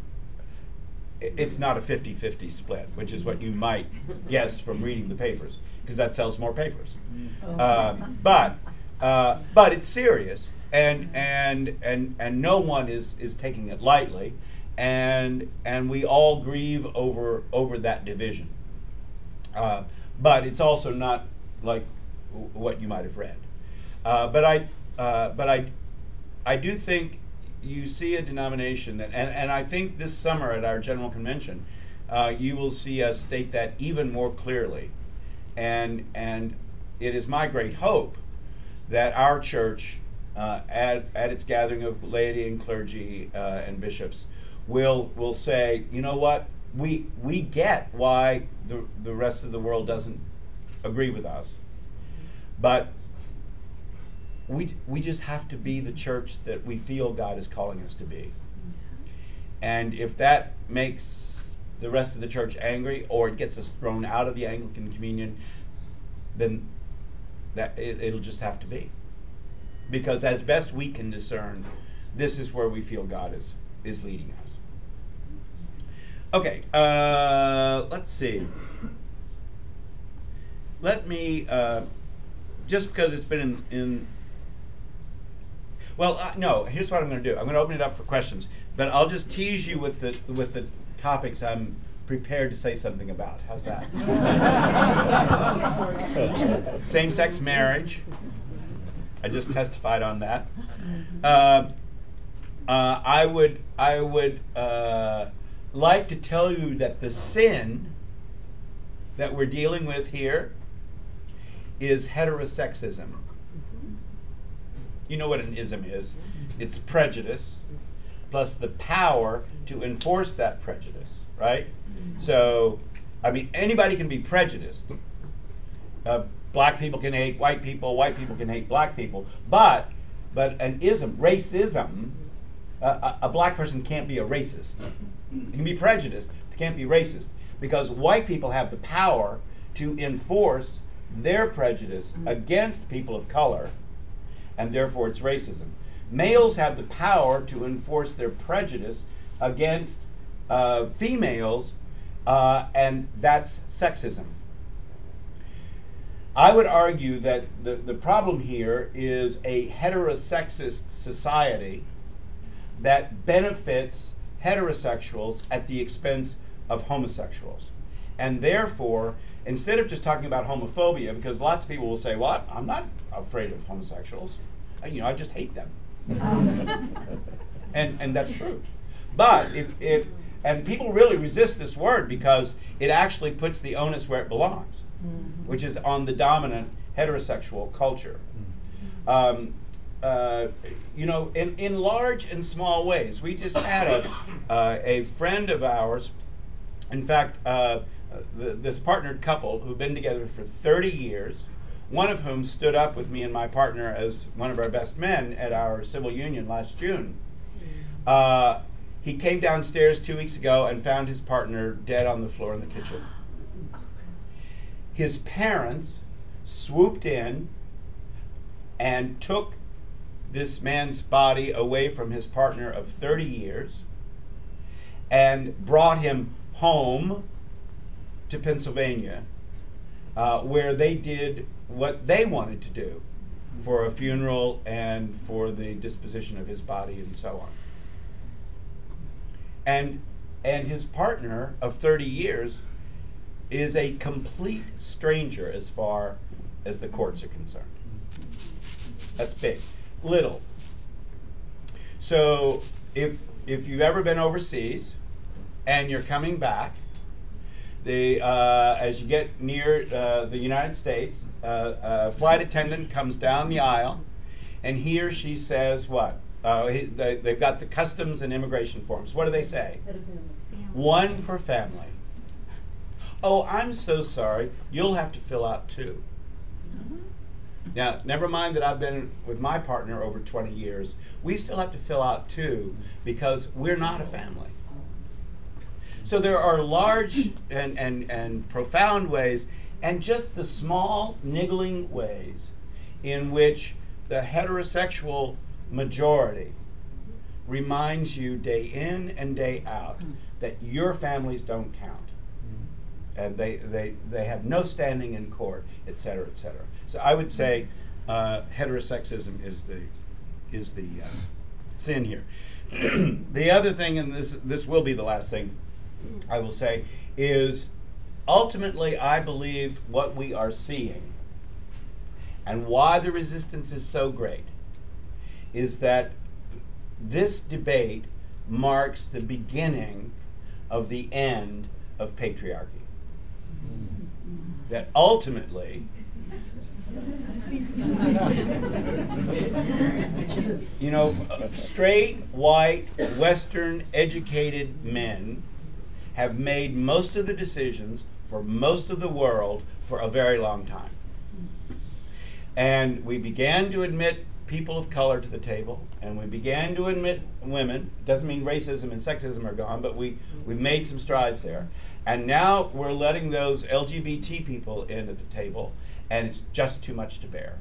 it's not a fifty-fifty split, which is what you might guess from reading the papers, because that sells more papers. Uh, but uh, but it's serious, and and and and no one is is taking it lightly, and and we all grieve over over that division. Uh, but it's also not like w- what you might have read. Uh, but I uh, but I I do think you see a denomination that, and, and I think this summer at our General Convention, uh, you will see us state that even more clearly. And and it is my great hope that our church, uh, at, at its gathering of laity and clergy uh, and bishops, will will say, you know what, we we get why the the rest of the world doesn't agree with us, but we we just have to be the church that we feel God is calling us to be. And if that makes the rest of the church angry, or it gets us thrown out of the Anglican Communion, then that it, it'll just have to be. Because as best we can discern, this is where we feel God is, is leading us. Okay, uh, let's see. Let me, uh, just because it's been in, in well, uh, no, here's what I'm going to do. I'm going to open it up for questions, but I'll just tease you with the, with the topics I'm prepared to say something about. How's that? Same-sex marriage. I just testified on that. Uh, uh, I would, I would uh, like to tell you that the sin that we're dealing with here is heterosexism. You know what an ism is. It's prejudice plus the power to enforce that prejudice, right? So, I mean, anybody can be prejudiced. Uh, black people can hate white people, white people can hate black people, but but an ism, racism, uh, a, a black person can't be a racist. They can be prejudiced, they can't be racist, because white people have the power to enforce their prejudice against people of color, and therefore it's racism. Males have the power to enforce their prejudice against uh, females, uh, and that's sexism. I would argue that the, the problem here is a heterosexist society that benefits heterosexuals at the expense of homosexuals. And therefore, instead of just talking about homophobia, because lots of people will say, well, I'm not afraid of homosexuals. I, you know, I just hate them. and and that's true. But if, if, and people really resist this word because it actually puts the onus where it belongs, mm-hmm. which is on the dominant heterosexual culture. Um, uh, you know, in, in large and small ways. We just had a, uh, a friend of ours, in fact, uh, the, this partnered couple who've been together for thirty years, one of whom stood up with me and my partner as one of our best men at our civil union last June. Uh, he came downstairs two weeks ago and found his partner dead on the floor in the kitchen. His parents swooped in and took this man's body away from his partner of thirty years and brought him home to Pennsylvania, uh, where they did what they wanted to do for a funeral and for the disposition of his body and so on. And, and his partner of thirty years is a complete stranger as far as the courts are concerned. That's big. Little. So if, if you've ever been overseas and you're coming back, The, uh, as you get near uh, the United States, uh, a flight attendant comes down the aisle, and he or she says what? Uh, he, they, they've got the customs and immigration forms. What do they say? One per family. Oh, I'm so sorry. You'll have to fill out two. Mm-hmm. Now, never mind that I've been with my partner over twenty years. We still have to fill out two because we're not a family. So there are large and, and, and profound ways, and just the small, niggling ways in which the heterosexual majority reminds you day in and day out that your families don't count. And they, they, they have no standing in court, et cetera, et cetera. So I would say uh, heterosexism is the, is the uh, sin here. The other thing, and this, this will be the last thing I will say, is ultimately I believe what we are seeing and why the resistance is so great is that this debate marks the beginning of the end of patriarchy. That ultimately, you know, uh, straight, white, Western, educated men have made most of the decisions for most of the world for a very long time. And we began to admit people of color to the table, and we began to admit women. Doesn't mean racism and sexism are gone, but we, we've made some strides there. And now we're letting those L G B T people in at the table, and it's just too much to bear.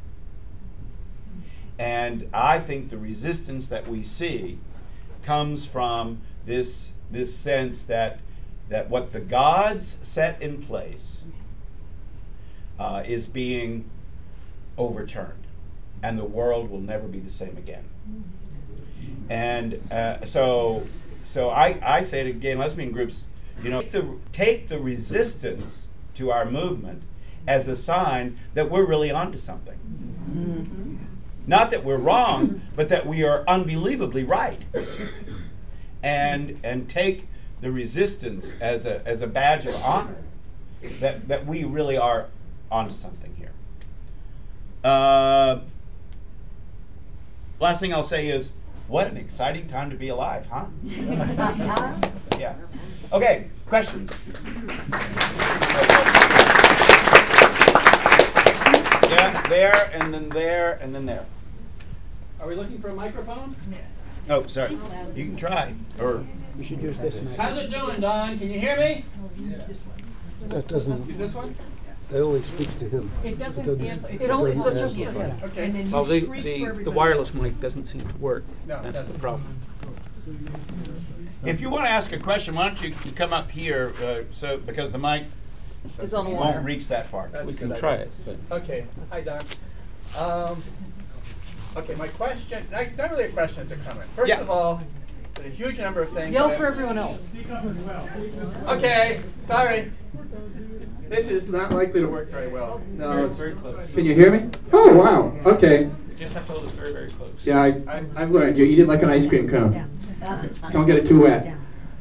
And I think the resistance that we see comes from this, this sense that, that what the gods set in place uh, is being overturned, and the world will never be the same again. And uh, so, so I, I say to gay and lesbian groups, you know, take the, take the resistance to our movement as a sign that we're really onto something. Mm-hmm. Not that we're wrong, but that we are unbelievably right. And and take the resistance as a as a badge of honor, that, that we really are onto something here. Uh, last thing I'll say is, what an exciting time to be alive, huh? Yeah. Okay, questions? Yeah, there, and then there, and then there. Are we looking for a microphone? Oh, sorry. You can try. Or We should use this mic. How's it doing, Don? Can you hear me? That doesn't, Is this one? that only speaks to him. It doesn't, doesn't- amp- it it only, doesn't it's just, amplify. yeah. Okay. And then Well, you the, shriek for the, everybody the wireless else. mic doesn't seem to work. No, it That's the doesn't. problem. if you want to ask a question, why don't you come up here, uh, so because the mic It's on the won't wire. reach that far. That's We a can good try idea. it, but Okay. Hi, Don. Um, okay, my question, it's not really a question, it's a comment. First Yeah. of all, there's a huge number of things. Yell that for I- everyone else. Okay, sorry. This is not likely to work very well. No, it's very close. Can you hear me? Oh, wow. Okay. you just have to hold it very, very close. Yeah, I, I, I've learned. You eat it like an ice cream cone. Don't get it too wet.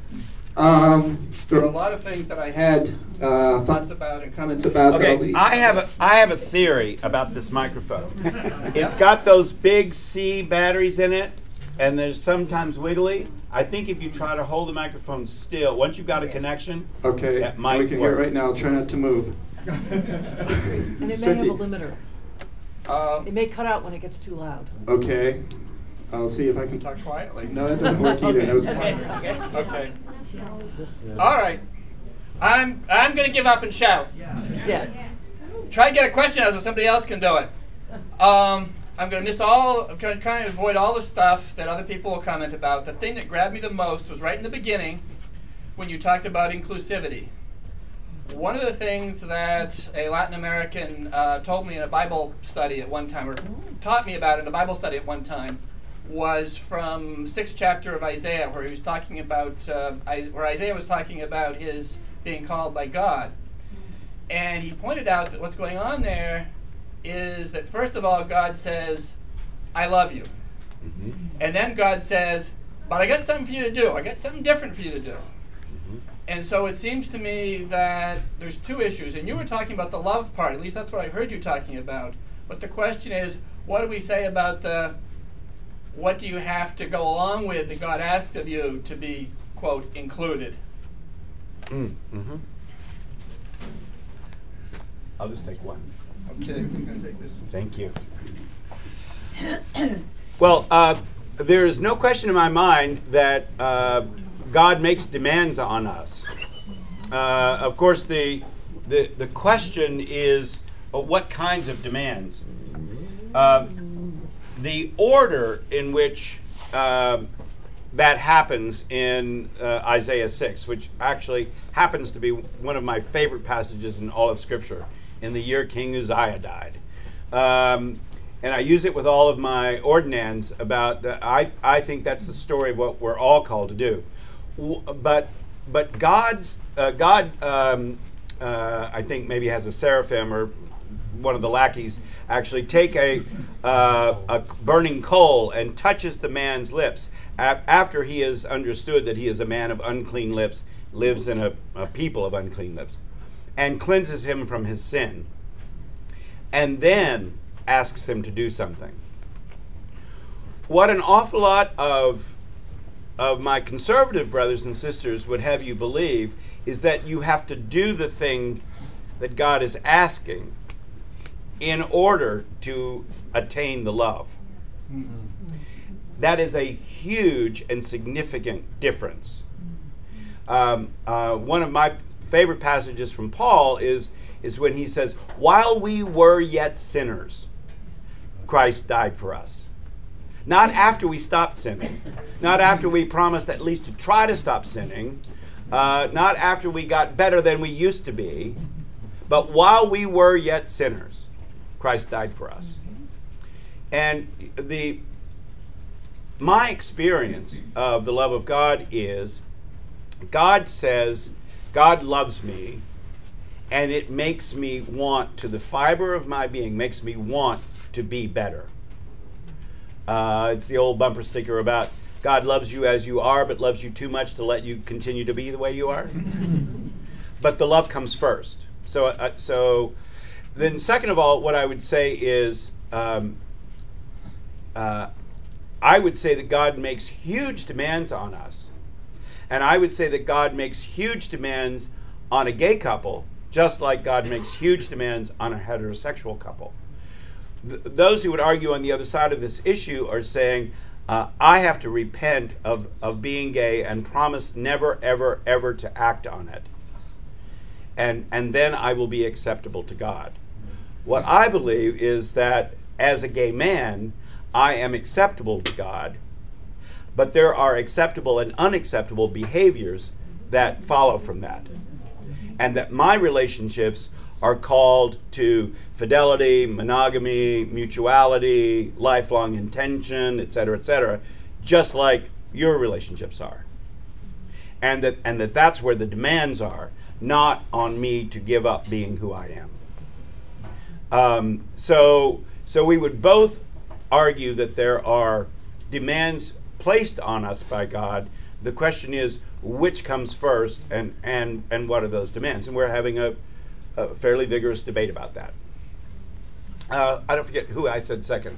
Um, there are a lot of things that I had uh, thoughts about and comments about. that I'll Okay, leave. I have a I have a theory about this microphone. It's got those big C batteries in it, and they're sometimes wiggly. I think if you try to hold the microphone still, once you've got a connection, Okay, that might we can hear it work. right now. I'll try not to move. And It's it may have a tricky. limiter. Uh, It may cut out when it gets too loud. okay, I'll see if I can talk quietly. No, that doesn't work either. That was quiet. Okay. All right. I'm I'm gonna give up and shout. Yeah. Try to get a question out so somebody else can do it. Um, I'm going to miss all, I'm trying, trying to avoid all the stuff that other people will comment about. The thing that grabbed me the most was right in the beginning when you talked about inclusivity. One of the things that a Latin American uh, told me in a Bible study at one time, or taught me about in a Bible study at one time, was from sixth chapter of Isaiah, where he was talking about, uh, I, where Isaiah was talking about his being called by God. And he pointed out that what's going on there is that first of all, God says, I love you. Mm-hmm. And then God says, but I got something for you to do. I got something different for you to do. Mm-hmm. And so it seems to me that there's two issues. And you were talking about the love part. At least that's what I heard you talking about. But the question is, what do we say about the, what do you have to go along with that God asks of you to be, quote, included? Mm-hmm. I'll just take one. Okay, who's going to take this? Thank you. Well, uh, there is no question in my mind that uh, God makes demands on us. Uh, of course, the, the the question is uh, what kinds of demands. Uh, the order in which uh, that happens in uh, Isaiah six, which actually happens to be one of my favorite passages in all of Scripture, in the year King Uzziah died. Um, and I use it with all of my ordinands about, the, I, I think that's the story of what we're all called to do. W- but but God's, uh, God, um, uh, I think maybe has a seraphim or one of the lackeys actually take a, uh, a burning coal and touches the man's lips a- after he has understood that he is a man of unclean lips, lives in a, a people of unclean lips, and cleanses him from his sin, and then asks him to do something. What an awful lot of, of my conservative brothers and sisters would have you believe is that you have to do the thing that God is asking in order to attain the love. That is a huge and significant difference. Um, uh, one of my favorite passages from Paul is, is when he says, while we were yet sinners, Christ died for us. Not after we stopped sinning, not after we promised at least to try to stop sinning, uh, not after we got better than we used to be, but while we were yet sinners, Christ died for us. And the my experience of the love of God is God says, God loves me, and it makes me want, to the fiber of my being, makes me want to be better. Uh, it's the old bumper sticker about God loves you as you are, but loves you too much to let you continue to be the way you are. But the love comes first. So, uh, so then second of all, what I would say is, um, uh, I would say that God makes huge demands on us. And I would say that God makes huge demands on a gay couple, just like God makes huge demands on a heterosexual couple. Th- those who would argue on the other side of this issue are saying, uh, I have to repent of, of being gay and promise never, ever, ever to act on it. And, and then I will be acceptable to God. What I believe is that as a gay man, I am acceptable to God, but there are acceptable and unacceptable behaviors that follow from that. And that my relationships are called to fidelity, monogamy, mutuality, lifelong intention, et cetera, et cetera, just like your relationships are. And that, and that that's where the demands are, not on me to give up being who I am. Um, so, so we would both argue that there are demands placed on us by God. The question is, which comes first, and, and, and what are those demands? And we're having a, a fairly vigorous debate about that. Uh, I don't forget who I said second.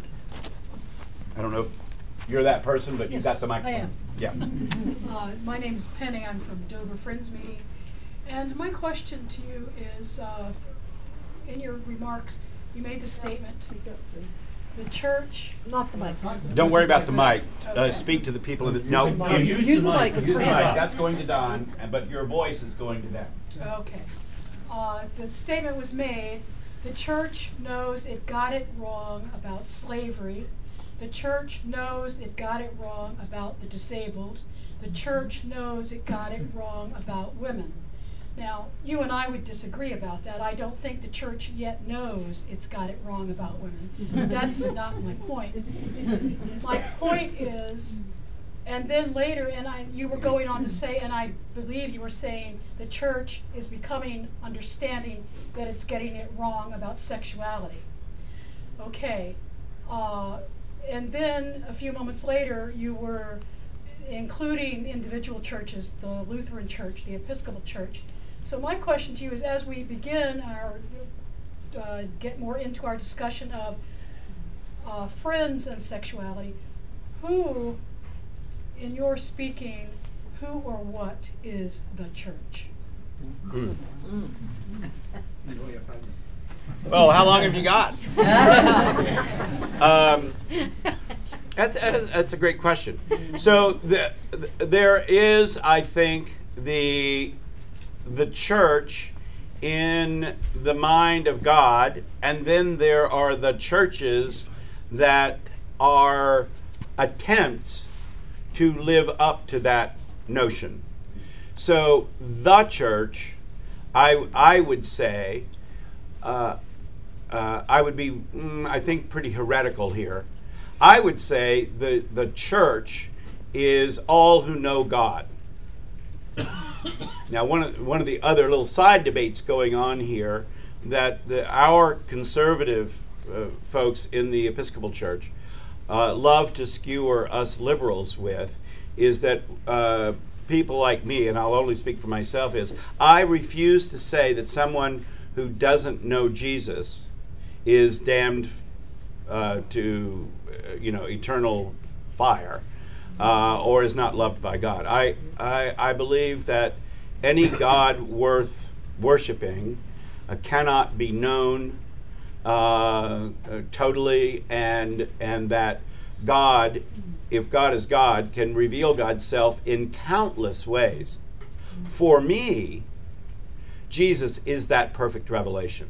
I don't know if you're that person, but you've got Yes, the microphone. I am. Yeah. Uh, my name is Penny. I'm from Dover Friends Meeting. And my question to you is, uh, in your remarks, you made the statement, the church... Not the mic. Don't worry about the mic. Uh, Okay. speak to the people in the... No, No, you- use Use the the mic, mic. it's Use the for mic. him. That's going to Don, and- but your voice is going to them. Okay. Uh, the statement was made, the church knows it got it wrong about slavery. The church knows it got it wrong about the disabled. The church knows it got it wrong about women. Now, you and I would disagree about that. I don't think the church yet knows it's got it wrong about women. That's not my point. My point is, and then later, and I, you were going on to say, and I believe you were saying, the church is becoming understanding that it's getting it wrong about sexuality. Okay. Uh, and then a few moments later, you were including individual churches, the Lutheran Church, the Episcopal Church. So my question to you is, as we begin our, uh, get more into our discussion of uh, friends and sexuality, who, in your speaking, who or what is the church? Mm. Well, how long have you got? um, that's, that's a great question. So the, there is, I think, the the church in the mind of God, and then there are the churches that are attempts to live up to that notion. So the church, I I would say, uh, uh, I would be, mm, I think, pretty heretical here. I would say the the church is all who know God. Now, one of one of the other little side debates going on here that the, our conservative uh, folks in the Episcopal Church uh, love to skewer us liberals with is that uh, people like me, and I'll only speak for myself, is I refuse to say that someone who doesn't know Jesus is damned uh, to, uh, you know, eternal fire, uh, or is not loved by God. I, I, I believe that any God worth worshiping uh, cannot be known uh, uh, totally, and and that God, if God is God, can reveal God's self in countless ways. For me, Jesus is that perfect revelation.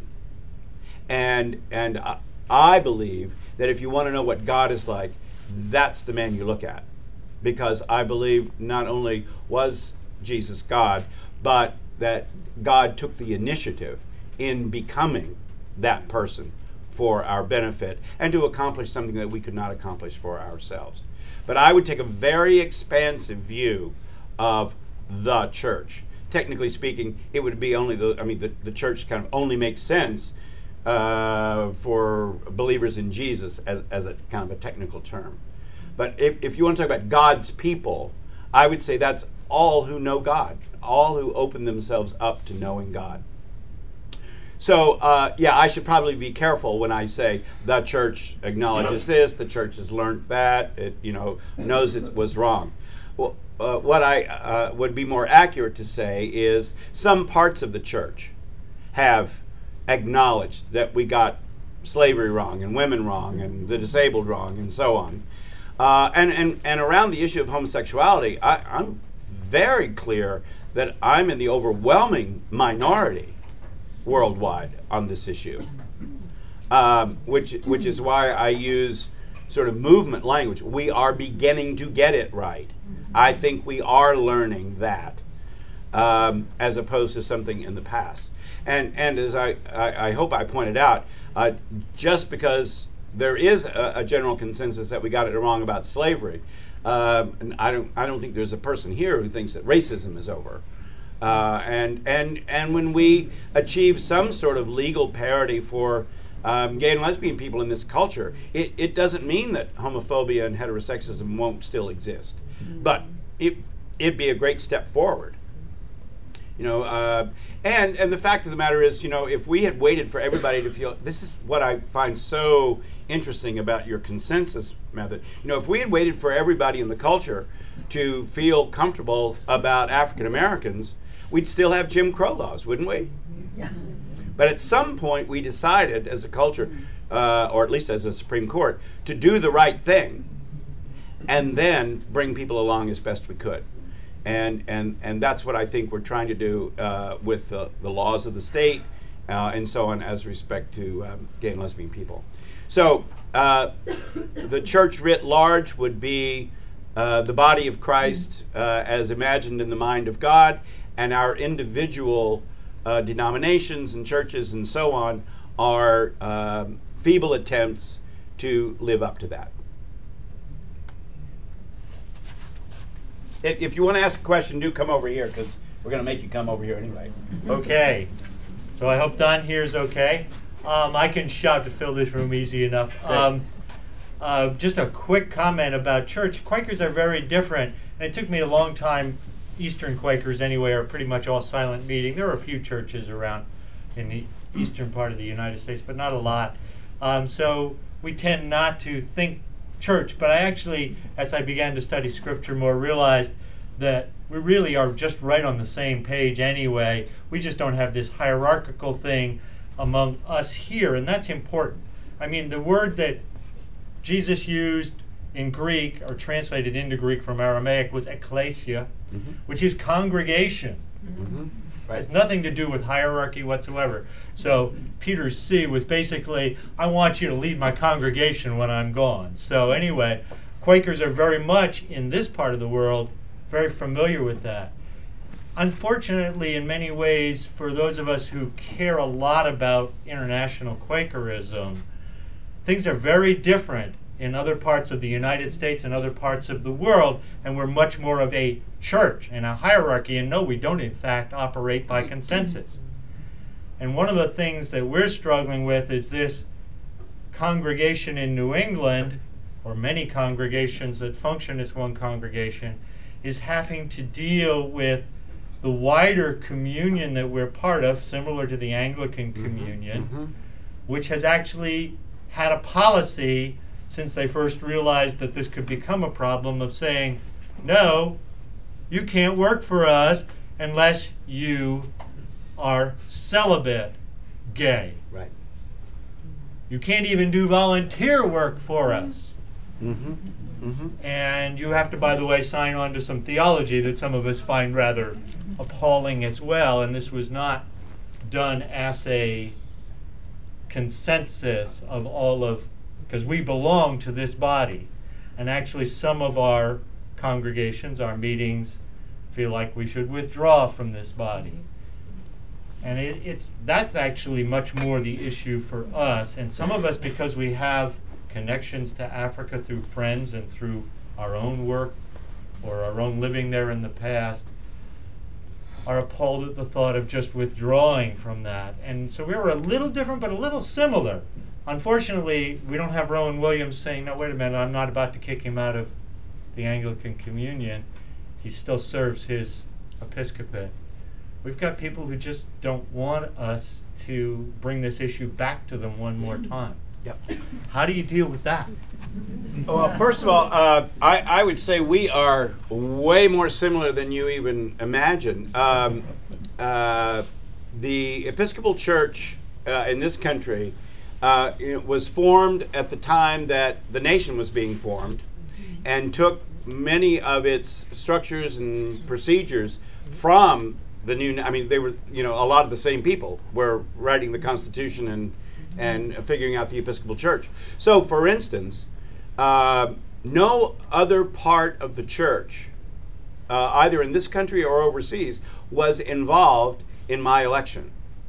And and I, I believe that if you want to know what God is like, that's the man you look at. Because I believe not only was Jesus God, but that God took the initiative in becoming that person for our benefit and to accomplish something that we could not accomplish for ourselves. But I would take a very expansive view of the church. Technically speaking, it would be only the, I mean, the, the church kind of only makes sense uh, for believers in Jesus as, as a kind of a technical term. But if, if you want to talk about God's people, I would say that's all who know God, all who open themselves up to knowing God. So, uh, yeah, I should probably be careful when I say the church acknowledges this, the church has learned that, it, you know, knows it was wrong. Well, uh, what I uh, would be more accurate to say is some parts of the church have acknowledged that we got slavery wrong and women wrong and the disabled wrong and so on. Uh, and, and, and around the issue of homosexuality, I, I'm very clear that I'm in the overwhelming minority worldwide on this issue, um, which which is why I use sort of movement language. We are beginning to get it right. I think we are learning that, um, as opposed to something in the past. And and as I, I, I hope I pointed out, uh, just because there is a, a general consensus that we got it wrong about slavery, uh, and I don't I don't think there's a person here who thinks that racism is over. Uh, and and and when we achieve some sort of legal parity for um, gay and lesbian people in this culture, it, it doesn't mean that homophobia and heterosexism won't still exist. Mm-hmm. But it it'd be a great step forward. You know, uh, and and the fact of the matter is, you know, if we had waited for everybody to feel, this is what I find so interesting about your consensus method. You know, if we had waited for everybody in the culture to feel comfortable about African Americans, we'd still have Jim Crow laws, wouldn't we? Yeah. But at some point, we decided as a culture, uh, or at least as a Supreme Court, to do the right thing, and then bring people along as best we could. And and and that's what I think we're trying to do uh, with the, the laws of the state uh, and so on as respect to um, gay and lesbian people. So uh, the church writ large would be uh, the body of Christ uh, as imagined in the mind of God, and our individual uh, denominations and churches and so on are um, feeble attempts to live up to that. If, if you want to ask a question, do come over here, because we're going to make you come over here anyway. Okay. So I hope Don here's okay. Um, I can shout to fill this room easy enough. Um, uh, just a quick comment about church. Quakers are very different, and it took me a long time. Eastern Quakers, anyway, are pretty much all silent meeting. There are a few churches around in the eastern part of the United States, but not a lot. Um, so we tend not to think church, but I actually, as I began to study Scripture more, realized that we really are just right on the same page anyway. We just don't have this hierarchical thing among us here, and that's important. I mean, the word that Jesus used in Greek, or translated into Greek from Aramaic, was ekklesia, mm-hmm. which is congregation. Mm-hmm. Right. It has nothing to do with hierarchy whatsoever. So Peter's C was basically, I want you to lead my congregation when I'm gone. So anyway, Quakers are very much, in this part of the world, very familiar with that. Unfortunately, in many ways, for those of us who care a lot about international Quakerism, things are very different in other parts of the United States and other parts of the world, and we're much more of a church and a hierarchy, and no, we don't in fact operate by consensus. And one of the things that we're struggling with is this congregation in New England, or many congregations that function as one congregation, is having to deal with the wider communion that we're part of, similar to the Anglican communion, mm-hmm. which has actually had a policy since they first realized that this could become a problem of saying, no, you can't work for us unless you are celibate gay. Right. You can't even do volunteer work for us Mm-hmm. Mm-hmm. And you have to, by the way, sign on to some theology that some of us find rather appalling as well. And this was not done as a consensus of all of, because we belong to this body. And actually some of our congregations, our meetings, feel like we should withdraw from this body. And it, it's that's actually much more the issue for us. And some of us, because we have connections to Africa through friends and through our own work or our own living there in the past, are appalled at the thought of just withdrawing from that. And so we were a little different, but a little similar. Unfortunately, we don't have Rowan Williams saying, no, wait a minute, I'm not about to kick him out of the Anglican Communion. He still serves his episcopate. We've got people who just don't want us to bring this issue back to them one more time. Yep. How do you deal with that? Well, first of all, uh, I, I would say we are way more similar than you even imagine. Um, uh, the Episcopal Church uh, in this country uh, it was formed at the time that the nation was being formed, and took many of its structures and procedures from the new. I mean, they were, you know, a lot of the same people were writing the Constitution and and figuring out the Episcopal Church. So, for instance, uh, no other part of the church, uh, either in this country or overseas, was involved in my election.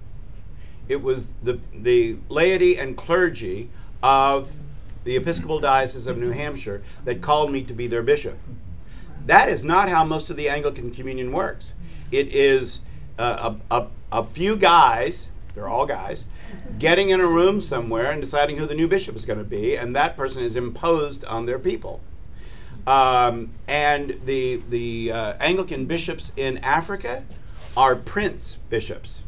It was the the laity and clergy of the Episcopal Diocese of New Hampshire that called me to be their bishop. That is not how most of the Anglican Communion works. It is uh, a, a, a few guys, they're all guys, getting in a room somewhere and deciding who the new bishop is going to be, and that person is imposed on their people. Um, and the, the uh, Anglican bishops in Africa are prince bishops.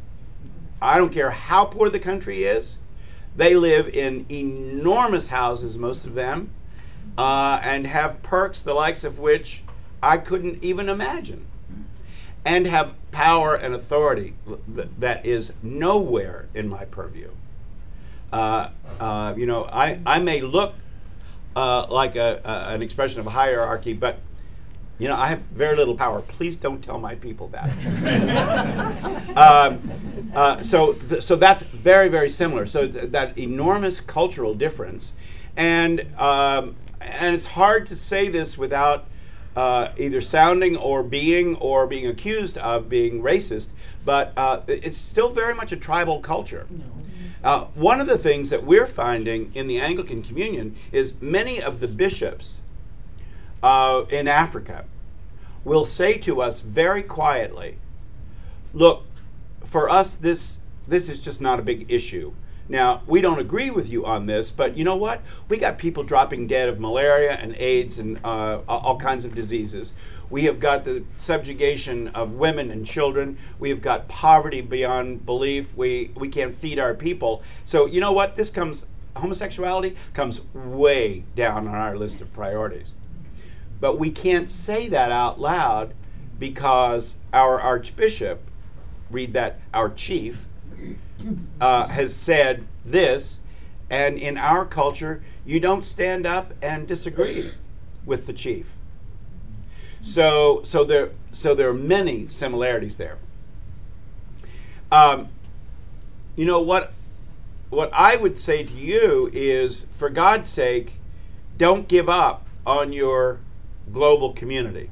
I don't care how poor the country is. They live in enormous houses, most of them, uh, and have perks the likes of which I couldn't even imagine, and have power and authority th- that is nowhere in my purview. Uh, uh, you know, I, I may look uh, like a, a, an expression of hierarchy, but you know, I have very little power. Please don't tell my people that. um, uh, so, th- so that's very, very similar. So th- that enormous cultural difference, and um, and it's hard to say this without uh, either sounding or being or being accused of being racist. But uh, it's still very much a tribal culture. Uh, one of the things that we're finding in the Anglican Communion is many of the bishops Uh, in Africa will say to us very quietly, look, for us this this is just not a big issue. Now, we don't agree with you on this, but you know what? We got people dropping dead of malaria and AIDS and uh, all kinds of diseases. We have got the subjugation of women and children. We have got poverty beyond belief. We, we can't feed our people. So you know what? This comes, homosexuality comes way down on our list of priorities. But we can't say that out loud because our archbishop, read that, our chief, uh, has said this, and in our culture, you don't stand up and disagree with the chief. So, so there, so there are many similarities there. Um, you know what? What I would say to you is, for God's sake, don't give up on your global community.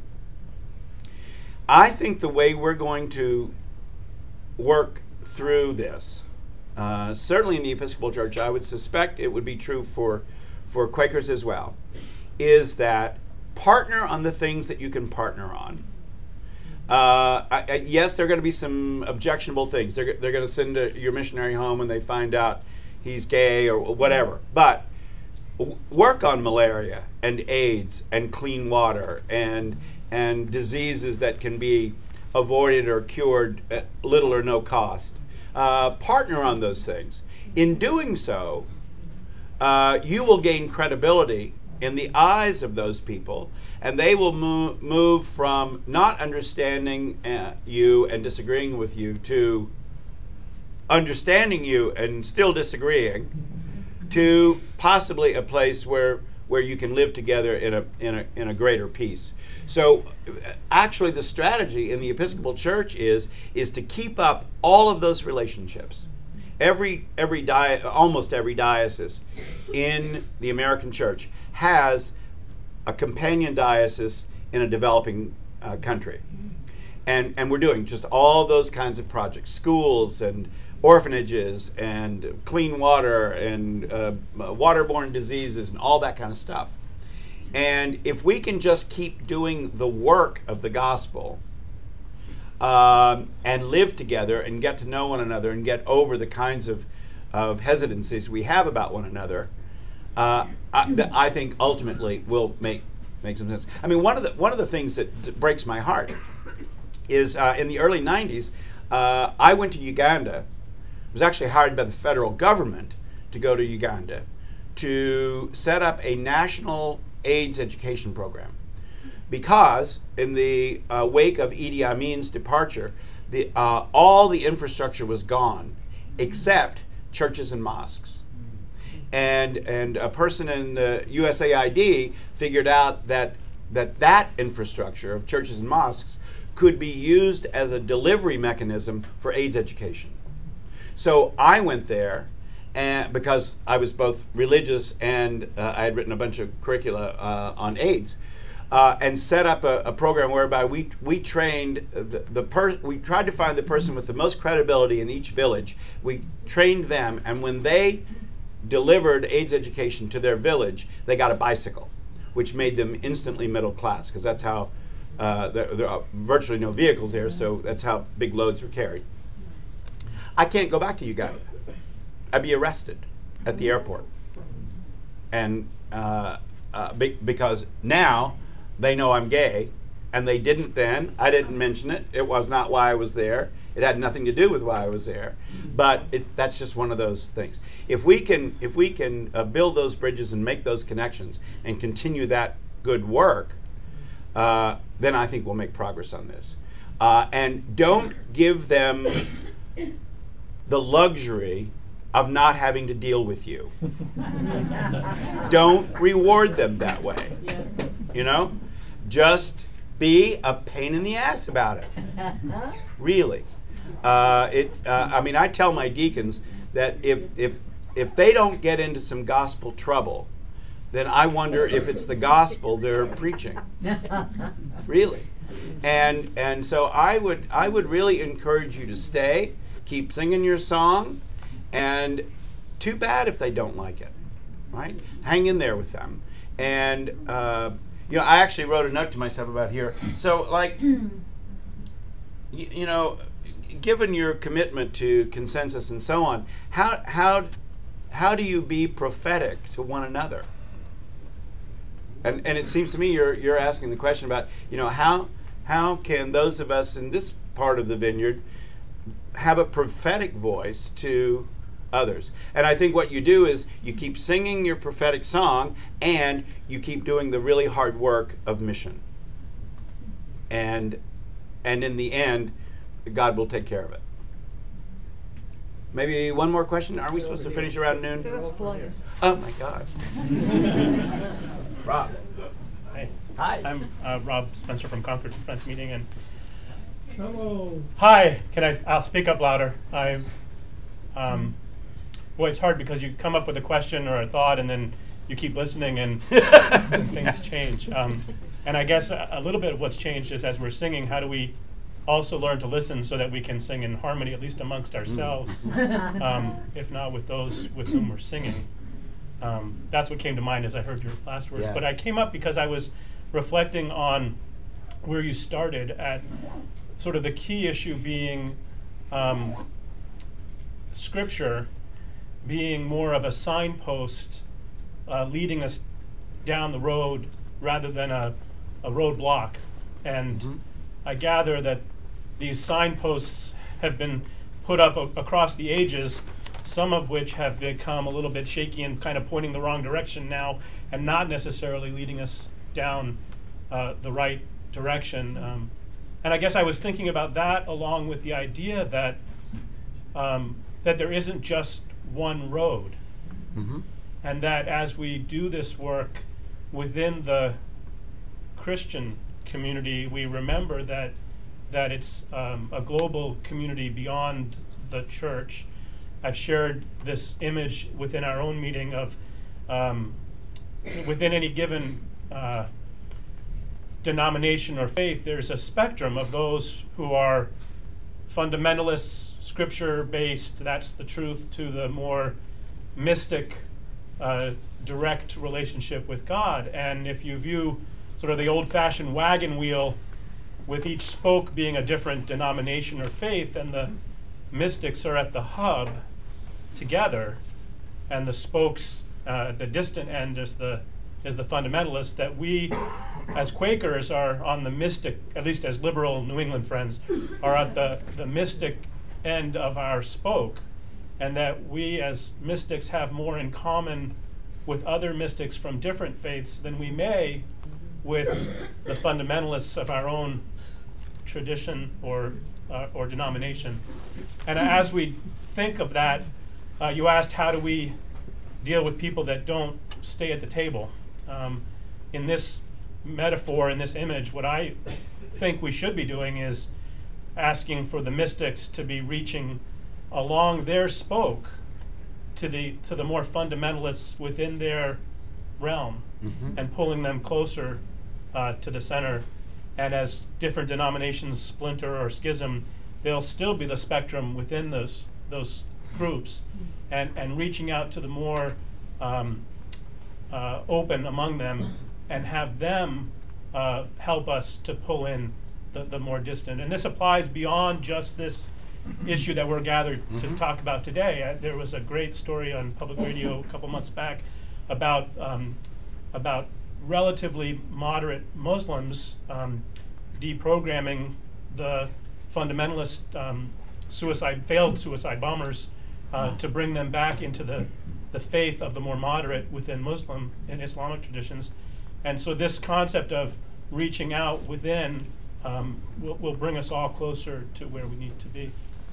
I think the way we're going to work through this, uh, certainly in the Episcopal Church, I would suspect it would be true for, for Quakers as well, is that partner on the things that you can partner on. Uh, I, I, yes, there are going to be some objectionable things. They're, they're going to send a, your missionary home and they find out he's gay or whatever. But work on malaria and AIDS and clean water and and diseases that can be avoided or cured at little or no cost. Uh, partner on those things. In doing so, uh, you will gain credibility in the eyes of those people, and they will move, move from not understanding uh, you and disagreeing with you to understanding you and still disagreeing, to possibly a place where where you can live together in a in a in a greater peace. So uh, actually the strategy in the Episcopal Church is is to keep up all of those relationships. Every every di- almost every diocese in the American Church has a companion diocese in a developing uh, country. And and we're doing just all those kinds of projects, schools and orphanages and clean water and uh, waterborne diseases and all that kind of stuff. And if we can just keep doing the work of the gospel um, and live together and get to know one another and get over the kinds of, of hesitancies we have about one another, uh, I, th- I think ultimately will make make some sense. I mean, one of the one of the things that d- breaks my heart is uh, in the early nineties, uh, I went to Uganda. Was actually hired by the federal government to go to Uganda to set up a national AIDS education program, because in the uh, wake of Idi Amin's departure, the, uh, all the infrastructure was gone except churches and mosques. And and a person in the U S A I D figured out that that that infrastructure of churches and mosques could be used as a delivery mechanism for AIDS education. So I went there, and because I was both religious and uh, I had written a bunch of curricula uh, on AIDS, uh, and set up a, a program whereby we we trained the, the per- we tried to find the person with the most credibility in each village. We trained them, and when they delivered AIDS education to their village, they got a bicycle, which made them instantly middle class, because that's how uh, there, there are virtually no vehicles there, so that's how big loads are carried. I can't go back to Uganda. I'd be arrested at the airport. And uh, uh, be- because now they know I'm gay, and they didn't then. I didn't mention it. It was not why I was there. It had nothing to do with why I was there. But it's, that's just one of those things. If we can, if we can uh, build those bridges and make those connections and continue that good work, uh, then I think we'll make progress on this. Uh, and don't give them the luxury of not having to deal with you. Don't reward them that way. Yes. You know? Just be a pain in the ass about it. Really. Uh, it. Uh, I mean, I tell my deacons that if if if they don't get into some gospel trouble, then I wonder if it's the gospel they're preaching. Really. And and so I would I would really encourage you to stay. Keep singing your song, and too bad if they don't like it, right? Hang in there with them. And, uh, you know, I actually wrote a note to myself about here. So, like, y- you know, given your commitment to consensus and so on, how how how do you be prophetic to one another? And and it seems to me you're you're asking the question about, you know, how how can those of us in this part of the vineyard have a prophetic voice to others? And I think what you do is you keep singing your prophetic song, and you keep doing the really hard work of mission. And and in the end, God will take care of it. Maybe one more question? Aren't we supposed to finish around noon? That's plenty. Oh my God. Rob. Hey, Hi. I'm uh, Rob Spencer from Concord Defense Meeting, and hello. Hi. Can I? I'll speak up louder. I. Um, boy, it's hard because you come up with a question or a thought, and then you keep listening, and, and things change. Um, and I guess a, a little bit of what's changed is as we're singing, how do we also learn to listen so that we can sing in harmony, at least amongst ourselves, um, if not with those with whom we're singing. Um, that's what came to mind as I heard your last words. Yeah. But I came up because I was reflecting on where you started at sort of the key issue being um, Scripture being more of a signpost uh, leading us down the road rather than a, a roadblock. And Mm-hmm. I gather that these signposts have been put up a- across the ages, some of which have become a little bit shaky and kind of pointing the wrong direction now and not necessarily leading us down uh, the right direction. Um, and I guess I was thinking about that along with the idea that um, that there isn't just one road. Mm-hmm. And that as we do this work, within the Christian community, we remember that that it's um, a global community beyond the church. I've shared this image within our own meeting of um, within any given uh, denomination or faith, there's a spectrum of those who are fundamentalists, scripture-based, that's the truth, to the more mystic, uh, direct relationship with God. And if you view sort of the old-fashioned wagon wheel with each spoke being a different denomination or faith, and the mystics are at the hub together, and the spokes uh, at the distant end is the is the fundamentalists, that we as Quakers are on the mystic, at least as liberal New England friends, are at the, the mystic end of our spoke, and that we as mystics have more in common with other mystics from different faiths than we may with the fundamentalists of our own tradition or uh, or denomination. And as we think of that, uh, you asked, how do we deal with people that don't stay at the table? Um, in this metaphor, in this image, what I think we should be doing is asking for the mystics to be reaching along their spoke to the to the more fundamentalists within their realm, mm-hmm. and pulling them closer uh, to the center. And as different denominations splinter or schism, there'll still be the spectrum within those those groups, and, and reaching out to the more um, uh, open among them, and have them uh, help us to pull in the, the more distant. And this applies beyond just this issue that we're gathered mm-hmm. to talk about today. Uh, there was a great story on public radio a couple months back about um, about relatively moderate Muslims um, deprogramming the fundamentalist um, suicide, failed suicide bombers uh, to bring them back into the, the faith of the more moderate within Muslim and Islamic traditions. And so this concept of reaching out within um, will, will bring us all closer to where we need to be.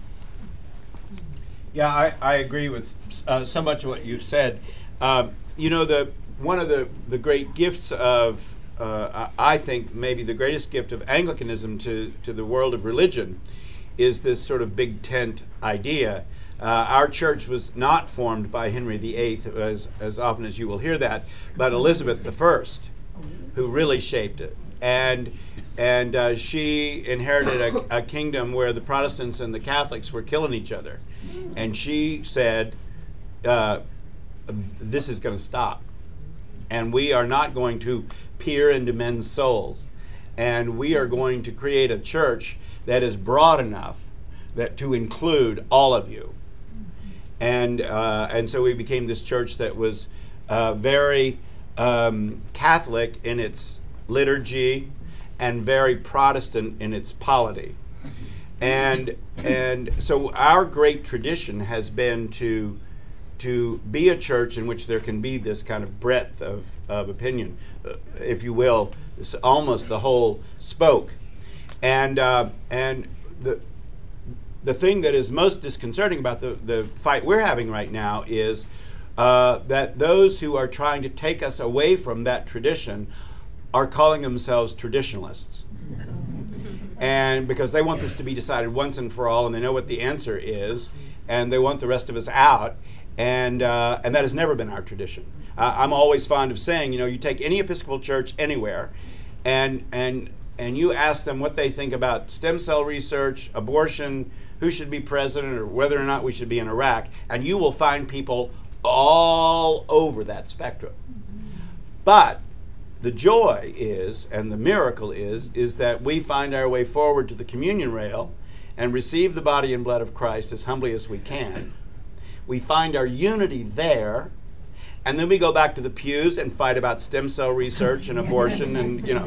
Yeah, I, I agree with uh, so much of what you've said. Um, you know, the one of the, the great gifts of, uh, I think maybe the greatest gift of Anglicanism to, to the world of religion is this sort of big tent idea. Uh, our church was not formed by Henry the Eighth, as, as often as you will hear that, but Elizabeth the First, who really shaped it. And and uh, she inherited a, a kingdom where the Protestants and the Catholics were killing each other. And she said, uh, this is going to stop. And we are not going to peer into men's souls. And we are going to create a church that is broad enough that to include all of you. And uh, and so we became this church that was uh, very um, Catholic in its liturgy and very Protestant in its polity. And and so our great tradition has been to to be a church in which there can be this kind of breadth of, of opinion, uh, if you will, it's almost the whole spoke. And uh, and the the thing that is most disconcerting about the, the fight we're having right now is uh, that those who are trying to take us away from that tradition are calling themselves traditionalists. And because they want this to be decided once and for all, and they know what the answer is, and they want the rest of us out, and uh, and that has never been our tradition. Uh, I'm always fond of saying, you know, you take any Episcopal church anywhere, and and and you ask them what they think about stem cell research, abortion, who should be president, or whether or not we should be in Iraq, and you will find people all over that spectrum. But the joy is, and the miracle is, is that we find our way forward to the communion rail and receive the body and blood of Christ as humbly as we can. We find our unity there, and then we go back to the pews and fight about stem cell research and abortion, and you know,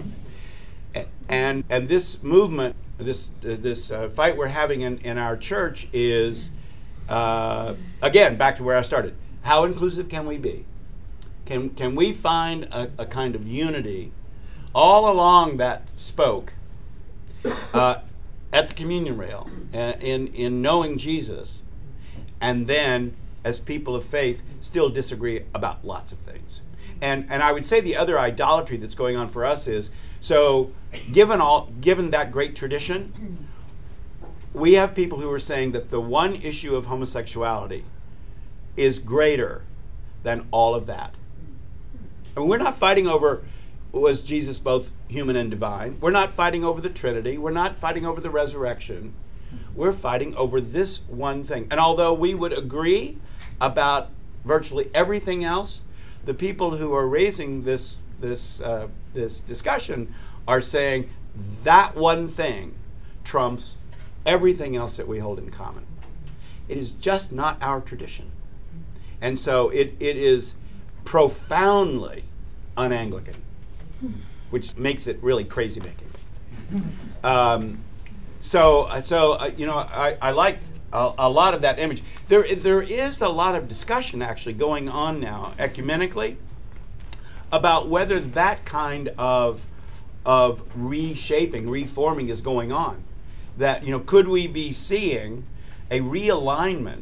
and and this movement, this uh, this uh, fight we're having in, in our church is, uh, again, back to where I started. How inclusive can we be? Can can we find a, a kind of unity all along that spoke uh, at the communion rail, uh, in in knowing Jesus, and then as people of faith still disagree about lots of things? And and I would say the other idolatry that's going on for us is, so given all given that great tradition, we have people who are saying that the one issue of homosexuality is greater than all of that. I mean, we're not fighting over, was Jesus both human and divine? We're not fighting over the Trinity. We're not fighting over the resurrection. We're fighting over this one thing. And although we would agree about virtually everything else, the people who are raising this this uh, this discussion are saying that one thing trumps everything else that we hold in common. It is just not our tradition. And so it, it is profoundly un-Anglican, which makes it really crazy making. Um, so, uh, so uh, you know, I, I like a, a lot of that image. There, there is a lot of discussion actually going on now, ecumenically, about whether that kind of of reshaping, reforming is going on. That, you know, could we be seeing a realignment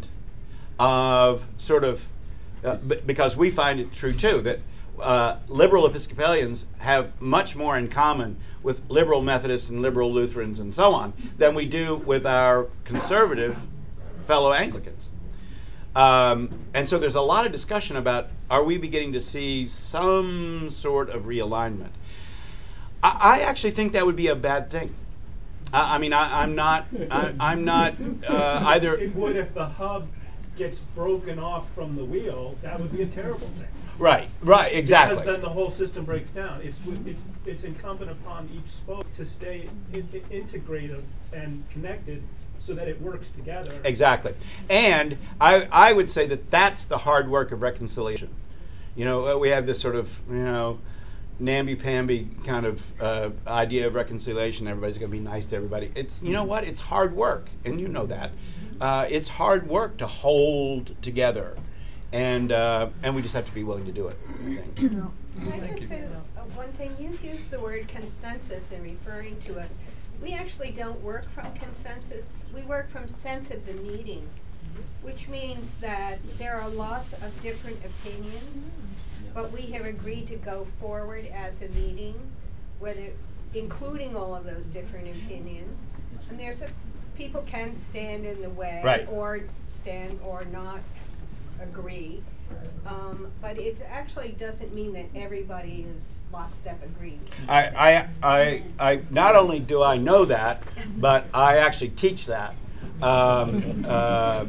of sort of, uh, b- because we find it true too, that uh, liberal Episcopalians have much more in common with liberal Methodists and liberal Lutherans and so on than we do with our conservative fellow Anglicans. Um, and so there's a lot of discussion about, are we beginning to see some sort of realignment? I, I actually think that would be a bad thing. I, I mean, I, I'm not, I, I'm not uh, either. It would if the hub gets broken off from the wheel. That would be a terrible thing. Right, right, exactly. Because then the whole system breaks down. It's it's it's incumbent upon each spoke to stay in, in, integrated and connected, so that it works together. Exactly. And I, I would say that that's the hard work of reconciliation. You know, uh, we have this sort of, you know, namby-pamby kind of uh, idea of reconciliation. Everybody's going to be nice to everybody. It's, you know what? It's hard work, and you know that. Uh, it's hard work to hold together, and uh, and we just have to be willing to do it, I think. Can I just say uh, one thing? You've used the word consensus in referring to us. We actually don't work from consensus. We work from sense of the meeting, which means that there are lots of different opinions, but we have agreed to go forward as a meeting, whether including all of those different opinions. And there's a people can stand in the way, right, or stand or not agree. Um, but it actually doesn't mean that everybody is lockstep agreeing. I, I, I, I, not only do I know that, but I actually teach that. Um, uh,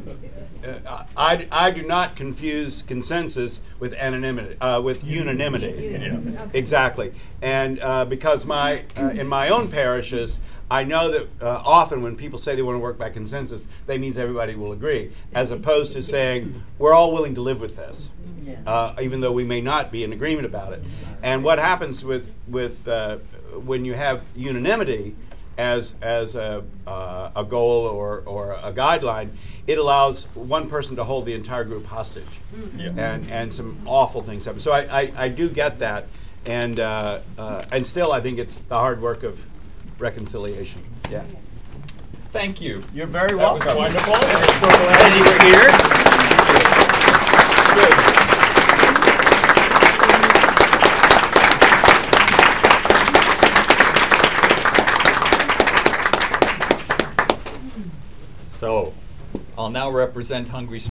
I, I do not confuse consensus with anonymity, uh, with unanimity. Unanimity. Okay. Exactly. And uh, because my, uh, in my own parishes, I know that uh, often when people say they want to work by consensus, that means everybody will agree, as opposed to saying, we're all willing to live with this, uh, even though we may not be in agreement about it. And what happens with, with uh, when you have unanimity as, as a, uh, a goal or, or a guideline, it allows one person to hold the entire group hostage. Yeah. And, and some awful things happen. So I, I, I do get that. And, uh, uh, and still, I think it's the hard work of reconciliation. Yeah. Thank you. You're very That welcome. was wonderful. I'm so glad you were here. So, I'll now represent Hungry